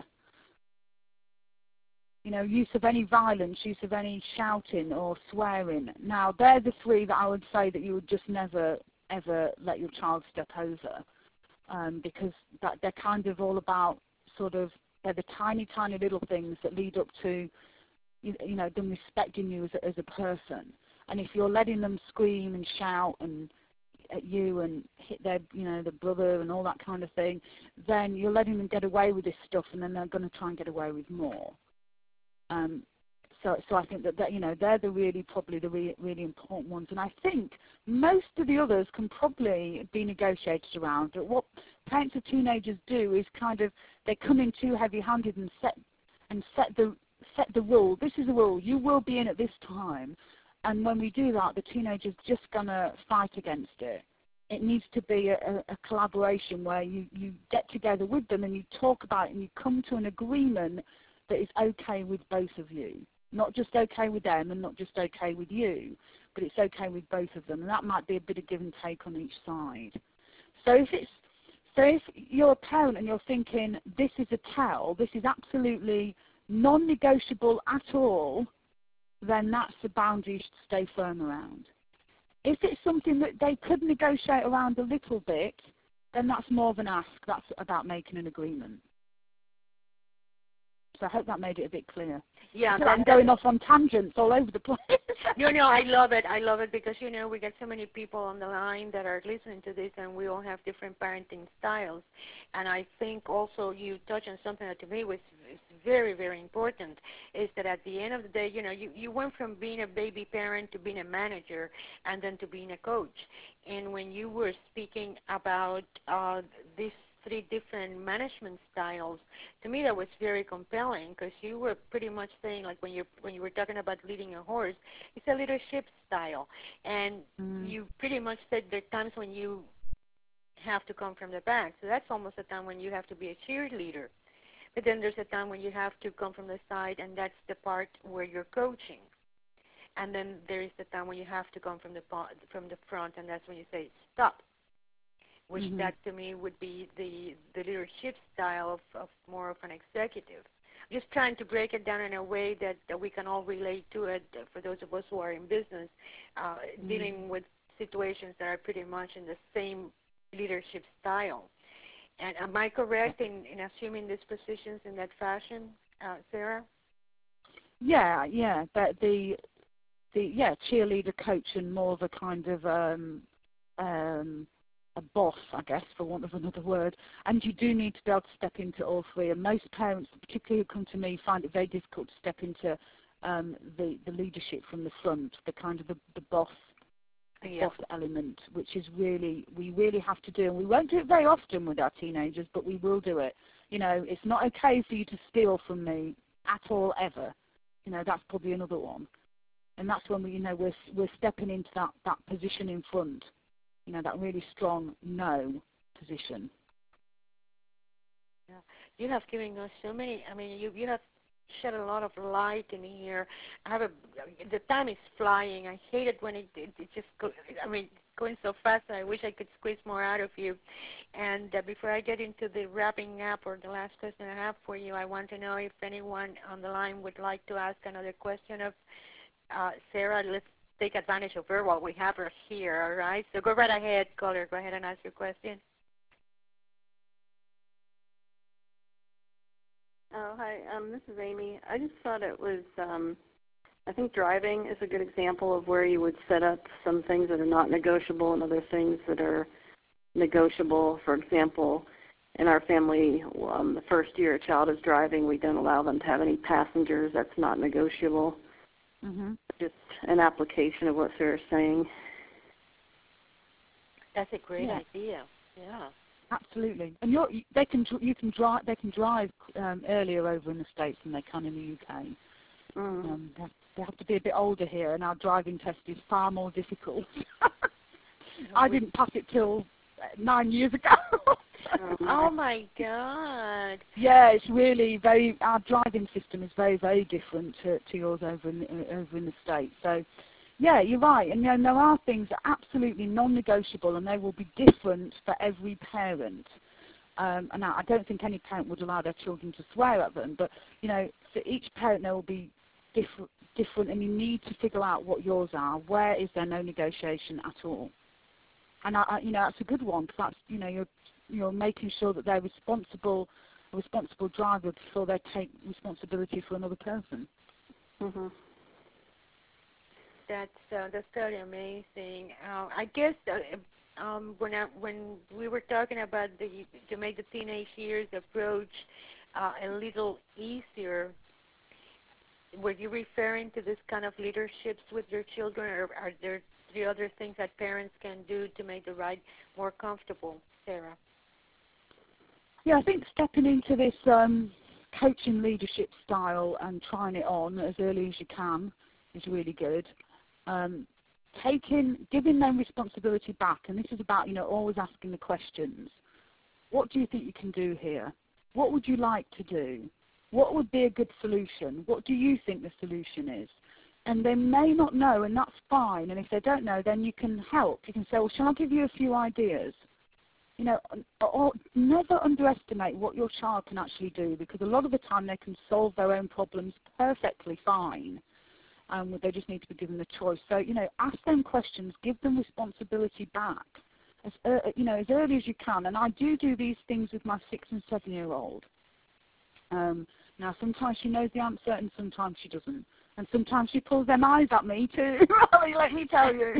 You know, use of any violence, use of any shouting or swearing. Now, they're the three that I would say that you would just never, ever let your child step over, um, because that they're kind of all about sort of, they're the tiny, tiny little things that lead up to, you, you know, them respecting you as a, as a person. And if you're letting them scream and shout and at you and hit their, you know, the brother and all that kind of thing, then you're letting them get away with this stuff, and then they're going to try and get away with more. Um, so, so I think that, that you know, they're the really probably the re really important ones, and I think most of the others can probably be negotiated around. But what parents of teenagers do is kind of they come in too heavy-handed and set and set the set the rule. This is the rule. You will be in at this time. And when we do that, the teenager's just going to fight against it. It needs to be a, a collaboration where you, you get together with them and you talk about it and you come to an agreement that is okay with both of you. Not just okay with them and not just okay with you, but it's okay with both of them. And that might be a bit of give and take on each side. So if, it's, so if you're a parent and you're thinking, this is a tell, this is absolutely non-negotiable at all, then that's the boundary you should stay firm around. If it's something that they could negotiate around a little bit, then that's more of an ask. That's about making an agreement. So I hope that made it a bit clear. Yeah, So that, I'm going off on tangents all over the place. No, no, I love it. I love it because, you know, we get so many people on the line that are listening to this, and we all have different parenting styles. And I think also you touch on something that to me was is very, very important, is that at the end of the day, you know, you, you went from being a baby parent to being a manager and then to being a coach. And when you were speaking about uh, this three different management styles, to me that was very compelling because you were pretty much saying, like when you when you were talking about leading a horse, it's a leadership style, and mm. you pretty much said there are times when you have to come from the back, so that's almost a time when you have to be a cheerleader. But then there's a time when you have to come from the side, and that's the part where you're coaching. And then there is the time when you have to come from the from the front, and that's when you say stop. Which mm-hmm. that to me would be the, the leadership style of, of more of an executive. Just trying to break it down in a way that, that we can all relate to it for those of us who are in business, uh, mm-hmm. dealing with situations that are pretty much in the same leadership style. And am I correct in, in assuming these positions in that fashion, uh, Sarah? Yeah, yeah, but the, the yeah, cheerleader coach and more of a kind of um, um, a boss, I guess, for want of another word, and you do need to be able to step into all three. And most parents, particularly who come to me, find it very difficult to step into um, the, the leadership from the front, the kind of the, the boss, the yeah. boss element, which is really, we really have to do. And we won't do it very often with our teenagers, but we will do it. You know, it's not okay for you to steal from me at all, ever. You know, that's probably another one. And that's when we, you know, we're, we're stepping into that, that position in front. You know, that really strong no position. Yeah. You have given us so many, I mean, you, you have shed a lot of light in here. I have a, the time is flying. I hate it when it, it, it just, go, I mean, going so fast. I wish I could squeeze more out of you. And uh, before I get into the wrapping up or the last question I have for you, I want to know if anyone on the line would like to ask another question of uh, Sarah. Let's take advantage of her while we have her here, all right? So go right ahead, caller. Go ahead and ask your question. Oh, hi. Um, this is Amy. I just thought it was, um, I think driving is a good example of where you would set up some things that are not negotiable and other things that are negotiable. For example, in our family, um, the first year a child is driving, we don't allow them to have any passengers. That's not negotiable. Mm-hmm. Just an application of what Sarah's saying. That's a great yeah. idea. Yeah, absolutely. And you're, they can you can drive they can drive um, earlier over in the States than they can in the U K. Mm. Um, they, have, they have to be a bit older here, and our driving test is far more difficult. I didn't pass it till nine years ago. Oh my God! Yeah, it's really very. Our driving system is very, very different to, to yours over in the, over in the States. So, yeah, you're right. And you know, there are things that are absolutely non-negotiable, and they will be different for every parent. Um, and I don't think any parent would allow their children to swear at them. But you know, for each parent, there will be different, different, and you need to figure out what yours are. Where is there no negotiation at all? And I, I, you know, that's a good one because that's, you know, you're you're making sure that they're responsible, a responsible driver before they take responsibility for another person. Mm-hmm. That's uh, that's totally amazing. Uh, I guess uh, um, when I, when we were talking about the to make the teenage years approach uh, a little easier, were you referring to this kind of leaderships with your children, or are there three other things that parents can do to make the ride more comfortable, Sarah? Yeah, I think stepping into this um, coaching leadership style and trying it on as early as you can is really good. Um, taking, giving them responsibility back, and this is about, you know, always asking the questions. What do you think you can do here? What would you like to do? What would be a good solution? What do you think the solution is? And they may not know, and that's fine. And if they don't know, then you can help. You can say, well, shall I give you a few ideas? You know, or never underestimate what your child can actually do, because a lot of the time they can solve their own problems perfectly fine. Um, they just need to be given the choice. So, you know, ask them questions, give them responsibility back, as uh, you know, as early as you can. And I do do these things with my six and seven-year-old. Um, Now, sometimes she knows the answer and sometimes she doesn't. And sometimes she pulls them eyes at me too, let me tell you.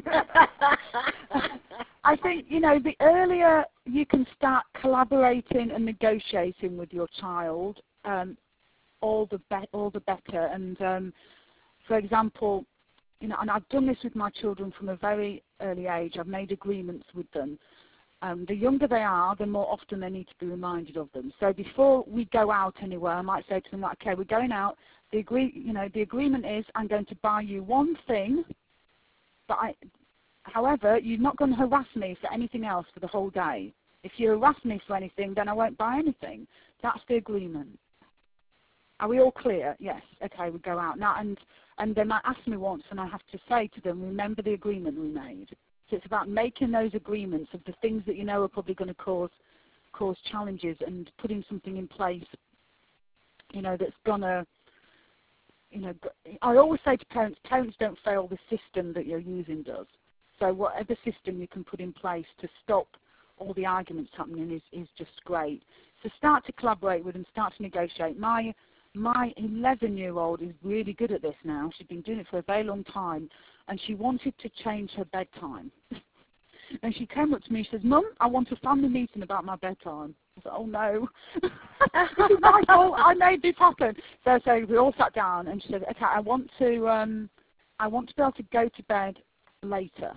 I think, you know, the earlier you can start collaborating and negotiating with your child, um, all the be all the better. And, um, for example, you know, and I've done this with my children from a very early age. I've made agreements with them. Um, the younger they are, the more often they need to be reminded of them. So before we go out anywhere, I might say to them, like, okay, we're going out. The agree, you know, the agreement is I'm going to buy you one thing, but I, however, you're not going to harass me for anything else for the whole day. If you harass me for anything, then I won't buy anything. That's the agreement. Are we all clear? Yes. Okay, we go out now, and and they might ask me once, and I have to say to them, remember the agreement we made. So it's about making those agreements of the things that you know are probably going to cause cause challenges, and putting something in place, you know, that's gonna, you know, I always say to parents, parents don't fail, the system that you're using does. So whatever system you can put in place to stop all the arguments happening is, is just great. So start to collaborate with them, start to negotiate. My my eleven-year-old is really good at this now. She's been doing it for a very long time, and she wanted to change her bedtime. And she came up to me, she says, Mum, I want a family meeting about my bedtime. I said, oh no, this is my fault, I made this happen. So, so we all sat down, and she said, okay, I want to, um, I want to be able to go to bed later.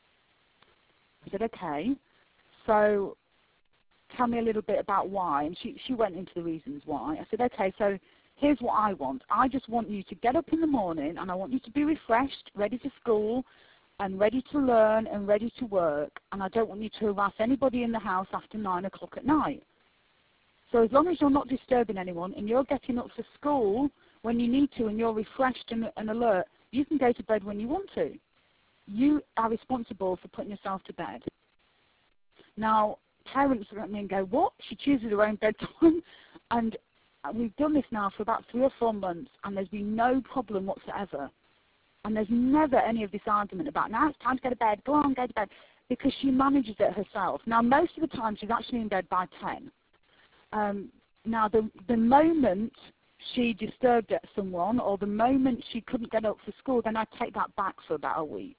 I said, okay, so tell me a little bit about why. And she, she went into the reasons why. I said, okay, so here's what I want. I just want you to get up in the morning, and I want you to be refreshed, ready for school, and ready to learn and ready to work, and I don't want you to harass anybody in the house after nine o'clock at night. So as long as you're not disturbing anyone and you're getting up for school when you need to and you're refreshed and, and alert, you can go to bed when you want to. You are responsible for putting yourself to bed. Now, parents look at me and go, what? She chooses her own bedtime? And we've done this now for about three or four months, and there's been no problem whatsoever. And there's never any of this argument about, now it's time to go to bed, go on, go to bed, because she manages it herself. Now, most of the time, she's actually in bed by ten. Um, now, the, the moment she disturbed someone, or the moment she couldn't get up for school, then I take that back for about a week.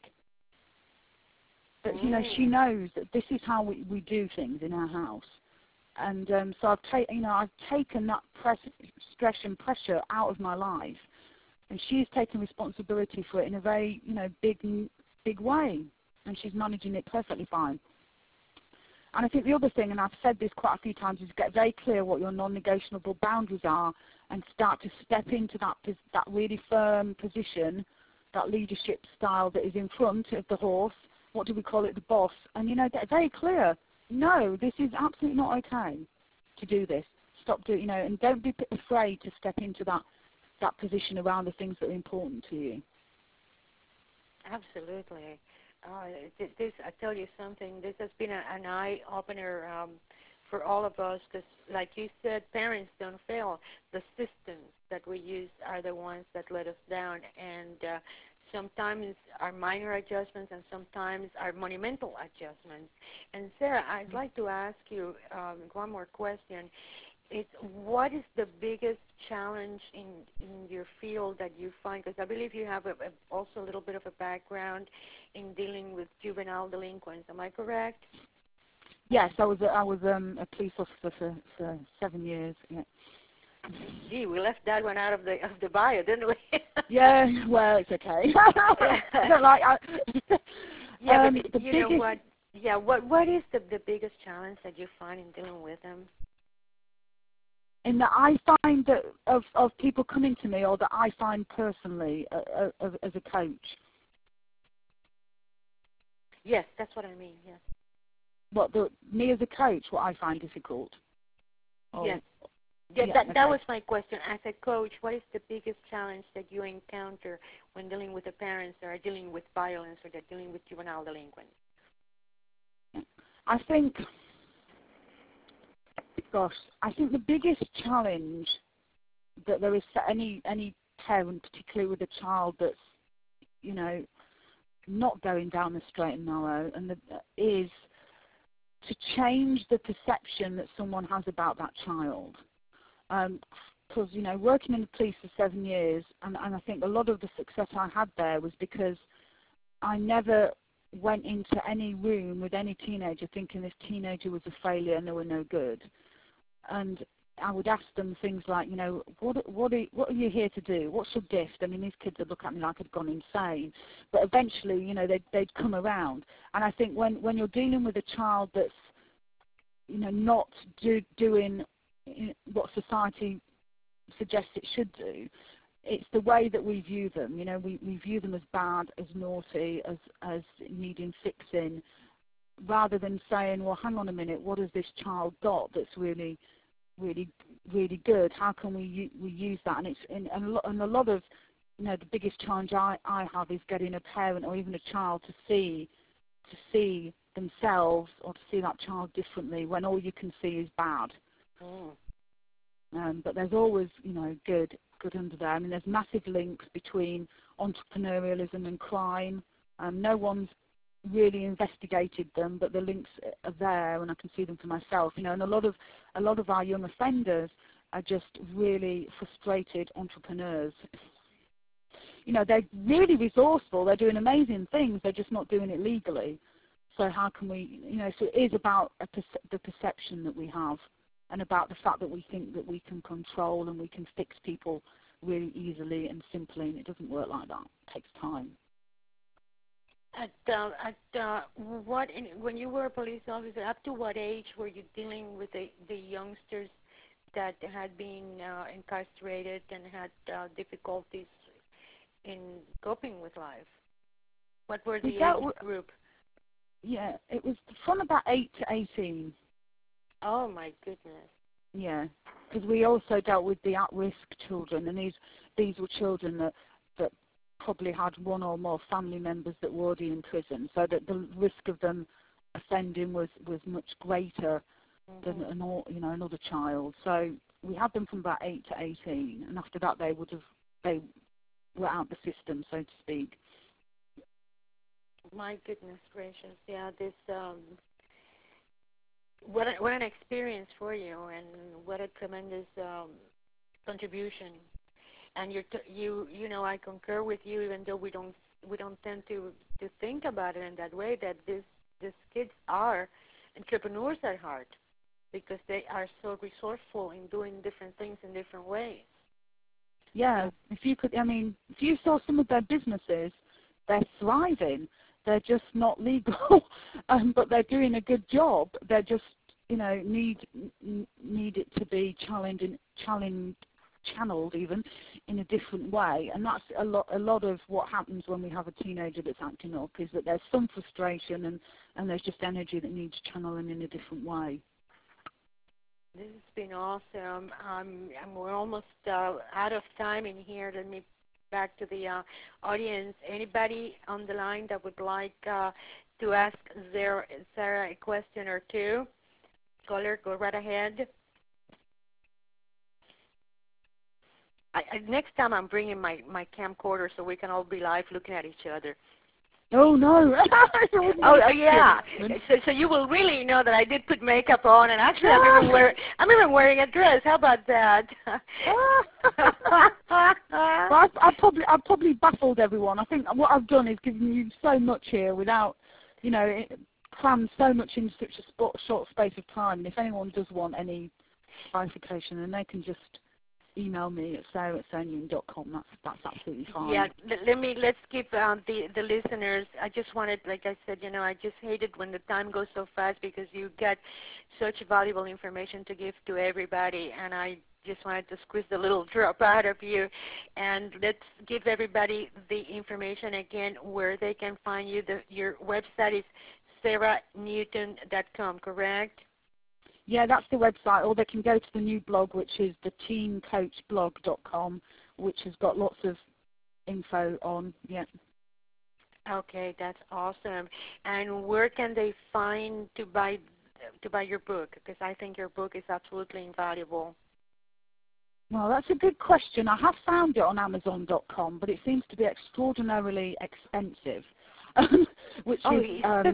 But, you know, she knows that this is how we, we do things in our house. And um, so I've, ta you know, I've taken that press, stress and pressure out of my life. And she's taken responsibility for it in a very, you know, big, big way, and she's managing it perfectly fine. And I think the other thing, and I've said this quite a few times, is get very clear what your non-negotiable boundaries are, and start to step into that that really firm position, that leadership style that is in front of the horse. What do we call it? The boss. And you know, get very clear. No, this is absolutely not okay to do this. Stop doing, you know, and don't be afraid to step into that. that position around the things that are important to you. Absolutely. Uh, this, I tell you something, this has been a, an eye-opener um, for all of us, because like you said, parents don't fail. The systems that we use are the ones that let us down, and uh, sometimes are minor adjustments and sometimes are monumental adjustments. And Sarah, I'd like to ask you um, one more question. It's what is the biggest challenge in, in your field that you find? Because I believe you have a, a, also a little bit of a background in dealing with juvenile delinquents. Am I correct? Yes, I was a, I was um, a police officer for, for seven years. Yeah. Gee, we left that one out of the of the bio, didn't we? Yeah, well, it's okay. I don't like. I, yeah, um, but you know what? Yeah, what what is the the biggest challenge that you find in dealing with them? In that I find that of, of people coming to me, or that I find personally uh, uh, as a coach. Yes, that's what I mean, yes. What, the, me as a coach, what I find difficult? Oh. Yes. Yeah, yeah, that, okay. that was my question. As a coach, what is the biggest challenge that you encounter when dealing with the parents that are dealing with violence or that are dealing with juvenile delinquents? I think... Gosh, I think the biggest challenge that there is for any any parent, particularly with a child that's, you know, not going down the straight and narrow, and the, is to change the perception that someone has about that child. Um, because, you know, working in the police for seven years, and, and I think a lot of the success I had there was because I never went into any room with any teenager thinking this teenager was a failure and they were no good. And I would ask them things like, you know, what what are, what are you here to do? What's your gift? I mean, these kids would look at me like I'd gone insane. But eventually, you know, they'd, they'd come around. And I think when, when you're dealing with a child that's, you know, not do, doing what society suggests it should do, it's the way that we view them. You know, we, we view them as bad, as naughty, as, as needing fixing, rather than saying, well, hang on a minute, what has this child got that's really, really, really good? How can we we use that? And it's in, and, a lot, and a lot of, you know, the biggest challenge I, I have is getting a parent or even a child to see to see themselves or to see that child differently when all you can see is bad. Mm. Um, but there's always, you know, good good under there. I mean, there's massive links between entrepreneurialism and crime. Um, no one's really investigated them, but the links are there, and I can see them for myself. You know, and a lot of a lot of our young offenders are just really frustrated entrepreneurs. You know, they're really resourceful. They're doing amazing things. They're just not doing it legally. So how can we, you know, so it is about a perce- the perception that we have, and about the fact that we think that we can control and we can fix people really easily and simply, and it doesn't work like that. It takes time. At, uh, at uh, what, in, when you were a police officer, up to what age were you dealing with the, the youngsters that had been uh, incarcerated and had uh, difficulties in coping with life? What were the age with, group? Yeah, it was from about eight to eighteen. Oh, my goodness. Yeah, because we also dealt with the at-risk children, and these these were children that, that probably had one or more family members that were already in prison, so that the risk of them offending was, was much greater mm-hmm. than an, you know, another child. So we had them from about eight to eighteen, and after that they would have they were out the system, so to speak. My goodness gracious, yeah, this um, what a, what an experience for you, and what a tremendous um, contribution. And you're t- you you know, I concur with you, even though we don't we don't tend to, to think about it in that way, that this these kids are entrepreneurs at heart, because they are so resourceful in doing different things in different ways. Yeah, if you could, I mean, if you saw some of their businesses, they're thriving. They're just not legal, um, but they're doing a good job. They're just, you know, need need it to be challenged and challenged, channeled even in a different way. And that's a lot. A lot of what happens when we have a teenager that's acting up is that there's some frustration and, and there's just energy that needs channeling in a different way. This has been awesome. Um, and we're almost uh, out of time in here. Let me back to the uh, audience. Anybody on the line that would like uh, to ask Sarah, Sarah a question or two? Caller, go right ahead. I, I, next time I'm bringing my, my camcorder so we can all be live looking at each other. Oh, no. oh, oh, yeah. So, so you will really know that I did put makeup on, and actually I'm even, wear, I'm even wearing a dress. How about that? well, I've, I've, probably, I've probably baffled everyone. I think what I've done is given you so much here without, you know, it crammed so much in such a spot, short space of time. And if anyone does want any clarification, then they can just email me at sarah at sonian dot com. That's that's absolutely fine. Yeah, let me let's give um, the the listeners. I just wanted, like I said, you know, I just hate it when the time goes so fast because you get such valuable information to give to everybody, and I just wanted to squeeze the little drop out of you. And let's give everybody the information again where they can find you. The, your website is sarah newton dot com, correct? Yeah, that's the website, or they can go to the new blog, which is the teen coach blog dot com, which has got lots of info on, yeah. Okay, that's awesome. And where can they find to buy to buy your book? Because I think your book is absolutely invaluable. Well, that's a good question. I have found it on amazon dot com, but it seems to be extraordinarily expensive. which oh, is, um,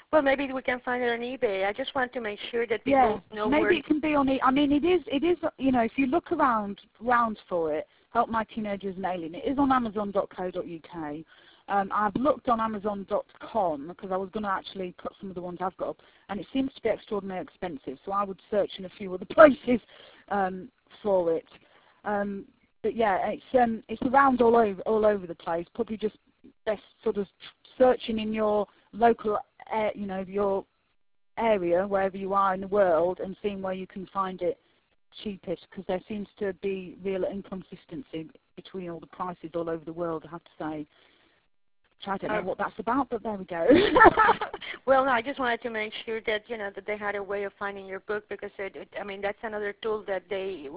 Well, maybe we can find it on eBay. I just want to make sure that people Yeah, know maybe where. it can be on the. I mean, it is. It is. You know, if you look around, round for it, Help My Teenagers and Alien. It is on Amazon dot co dot U K. Um, I've looked on Amazon dot com because I was going to actually put some of the ones I've got up, and it seems to be extraordinarily expensive. So I would search in a few other places um, for it. Um, but yeah, it's um, it's around all over all over the place. Probably just best sort of searching in your local, uh, you know, your area wherever you are in the world, and seeing where you can find it cheapest, because there seems to be real inconsistency between all the prices all over the world, I have to say. So I don't know what that's about, but there we go. Well, no, I just wanted to make sure that, you know, that they had a way of finding your book, because, it, it, I mean, that's another tool that they,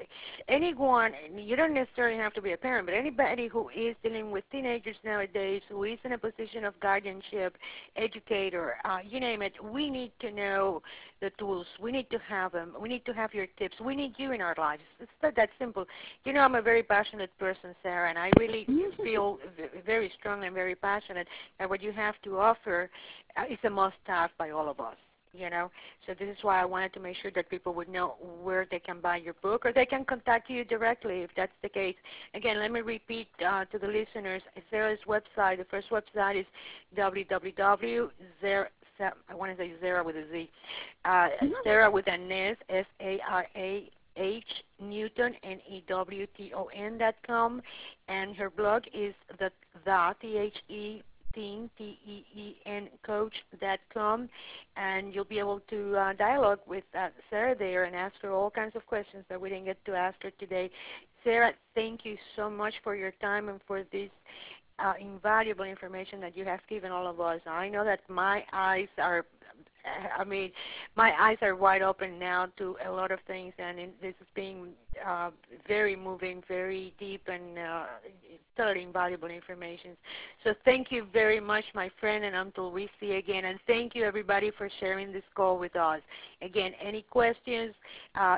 anyone, you don't necessarily have to be a parent, but anybody who is dealing with teenagers nowadays, who is in a position of guardianship, educator, uh, you name it, we need to know the tools. We need to have them. We need to have your tips. We need you in our lives. It's not that simple. You know, I'm a very passionate person, Sarah, and I really feel very strong and very passionate that what you have to offer uh, is a must-have by all of us, you know. So this is why I wanted to make sure that people would know where they can buy your book, or they can contact you directly if that's the case. Again, let me repeat uh, to the listeners, Sarah's website, the first website is w w w dot zara, I want to say Zara with a Z, uh, Sarah with an S, S A R A H, Newton, N E W T O N dot com, and her blog is the, the T H E, teen, T E E N, coach dot com, and you'll be able to uh, dialogue with uh, Sarah there and ask her all kinds of questions that we didn't get to ask her today. Sarah, thank you so much for your time and for this uh, invaluable information that you have given all of us. I know that my eyes are, I mean, my eyes are wide open now to a lot of things, and in, this is being uh, very moving, very deep, and uh, totally invaluable information. So thank you very much, my friend, and until we see again. And thank you, everybody, for sharing this call with us. Again, any questions, uh,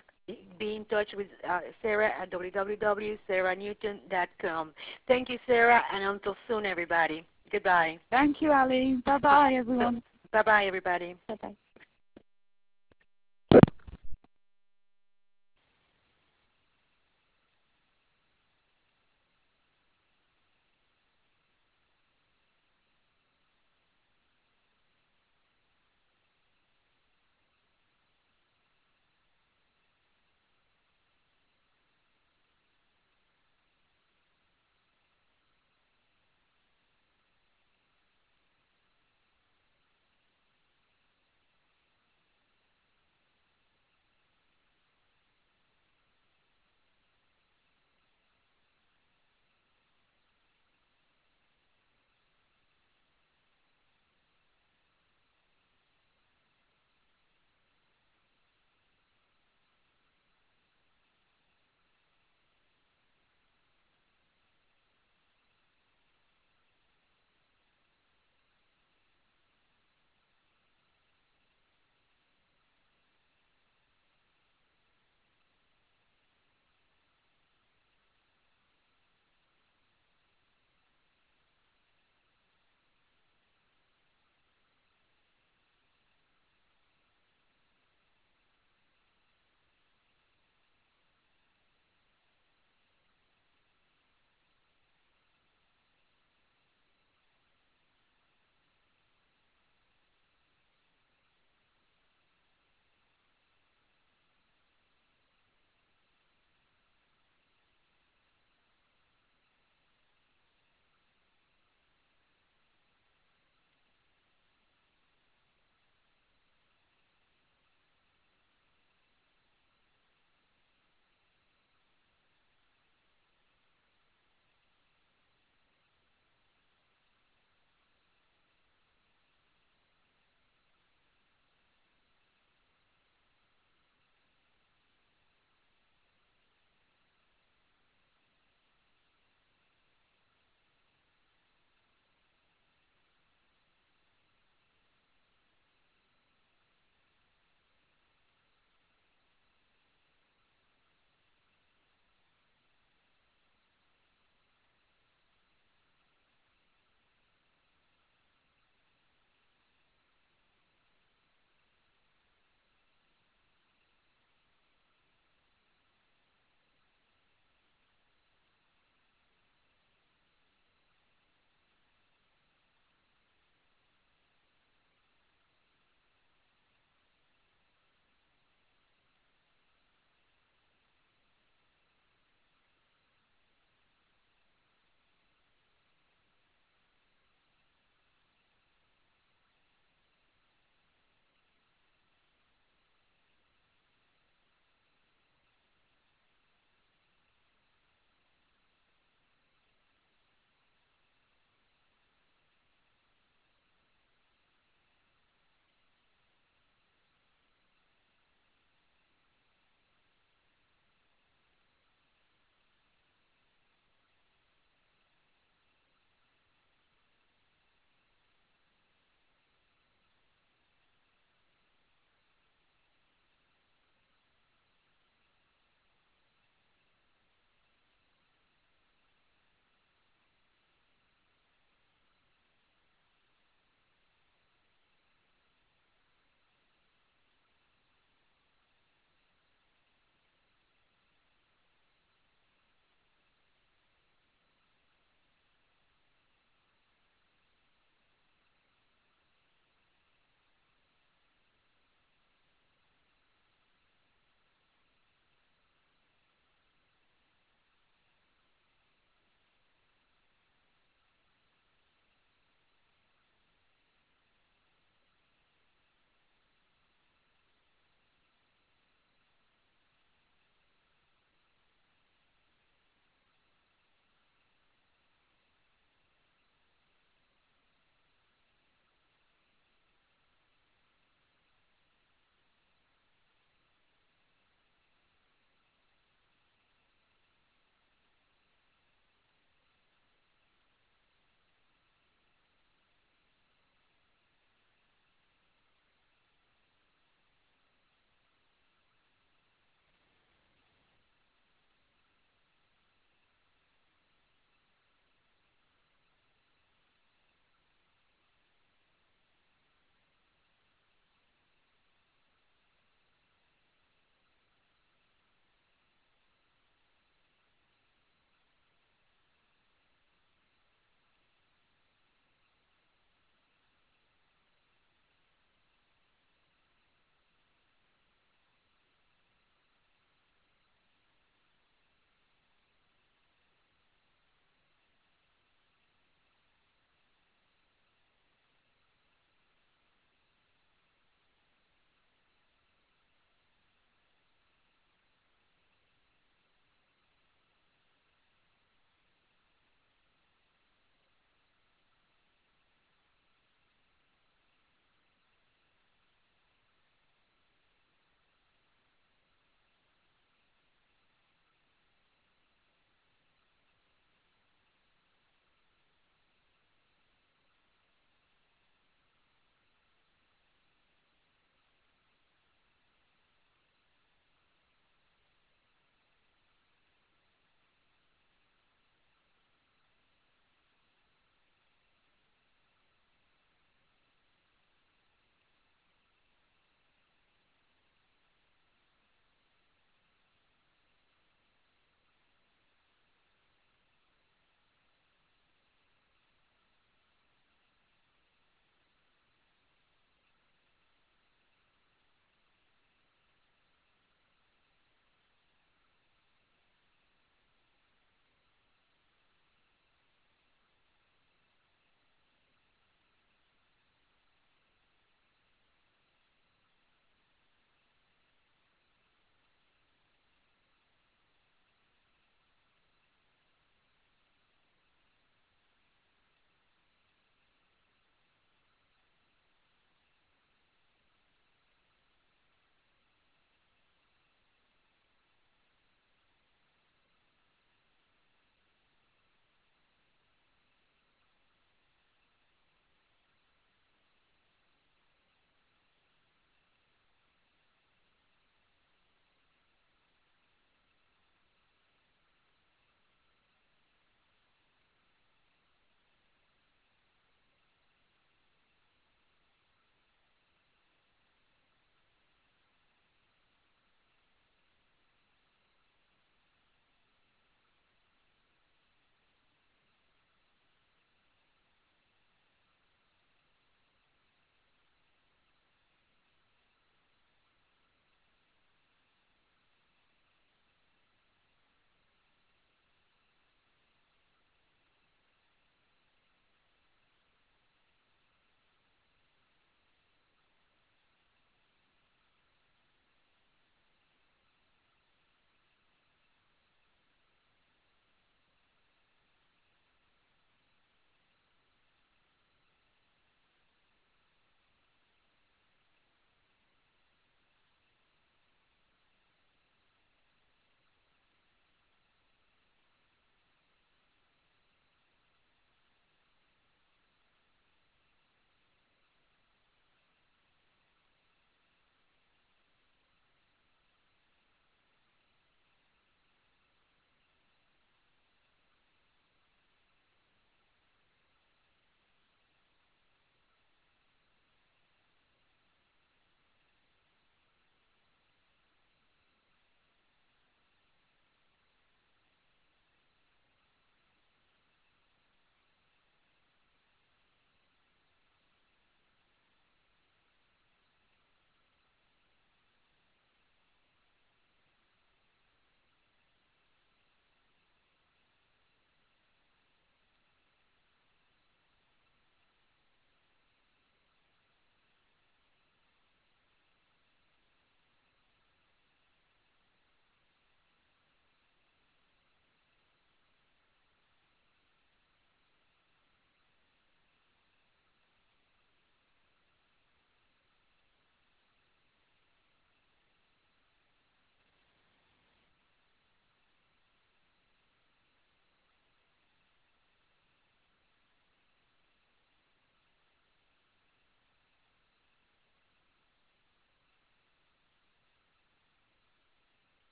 be in touch with uh, Sarah at w w w dot sarah newton dot com. Thank you, Sarah, and until soon, everybody. Goodbye. Thank you, Ali. Bye-bye, everyone. Bye-bye, everybody. Bye-bye.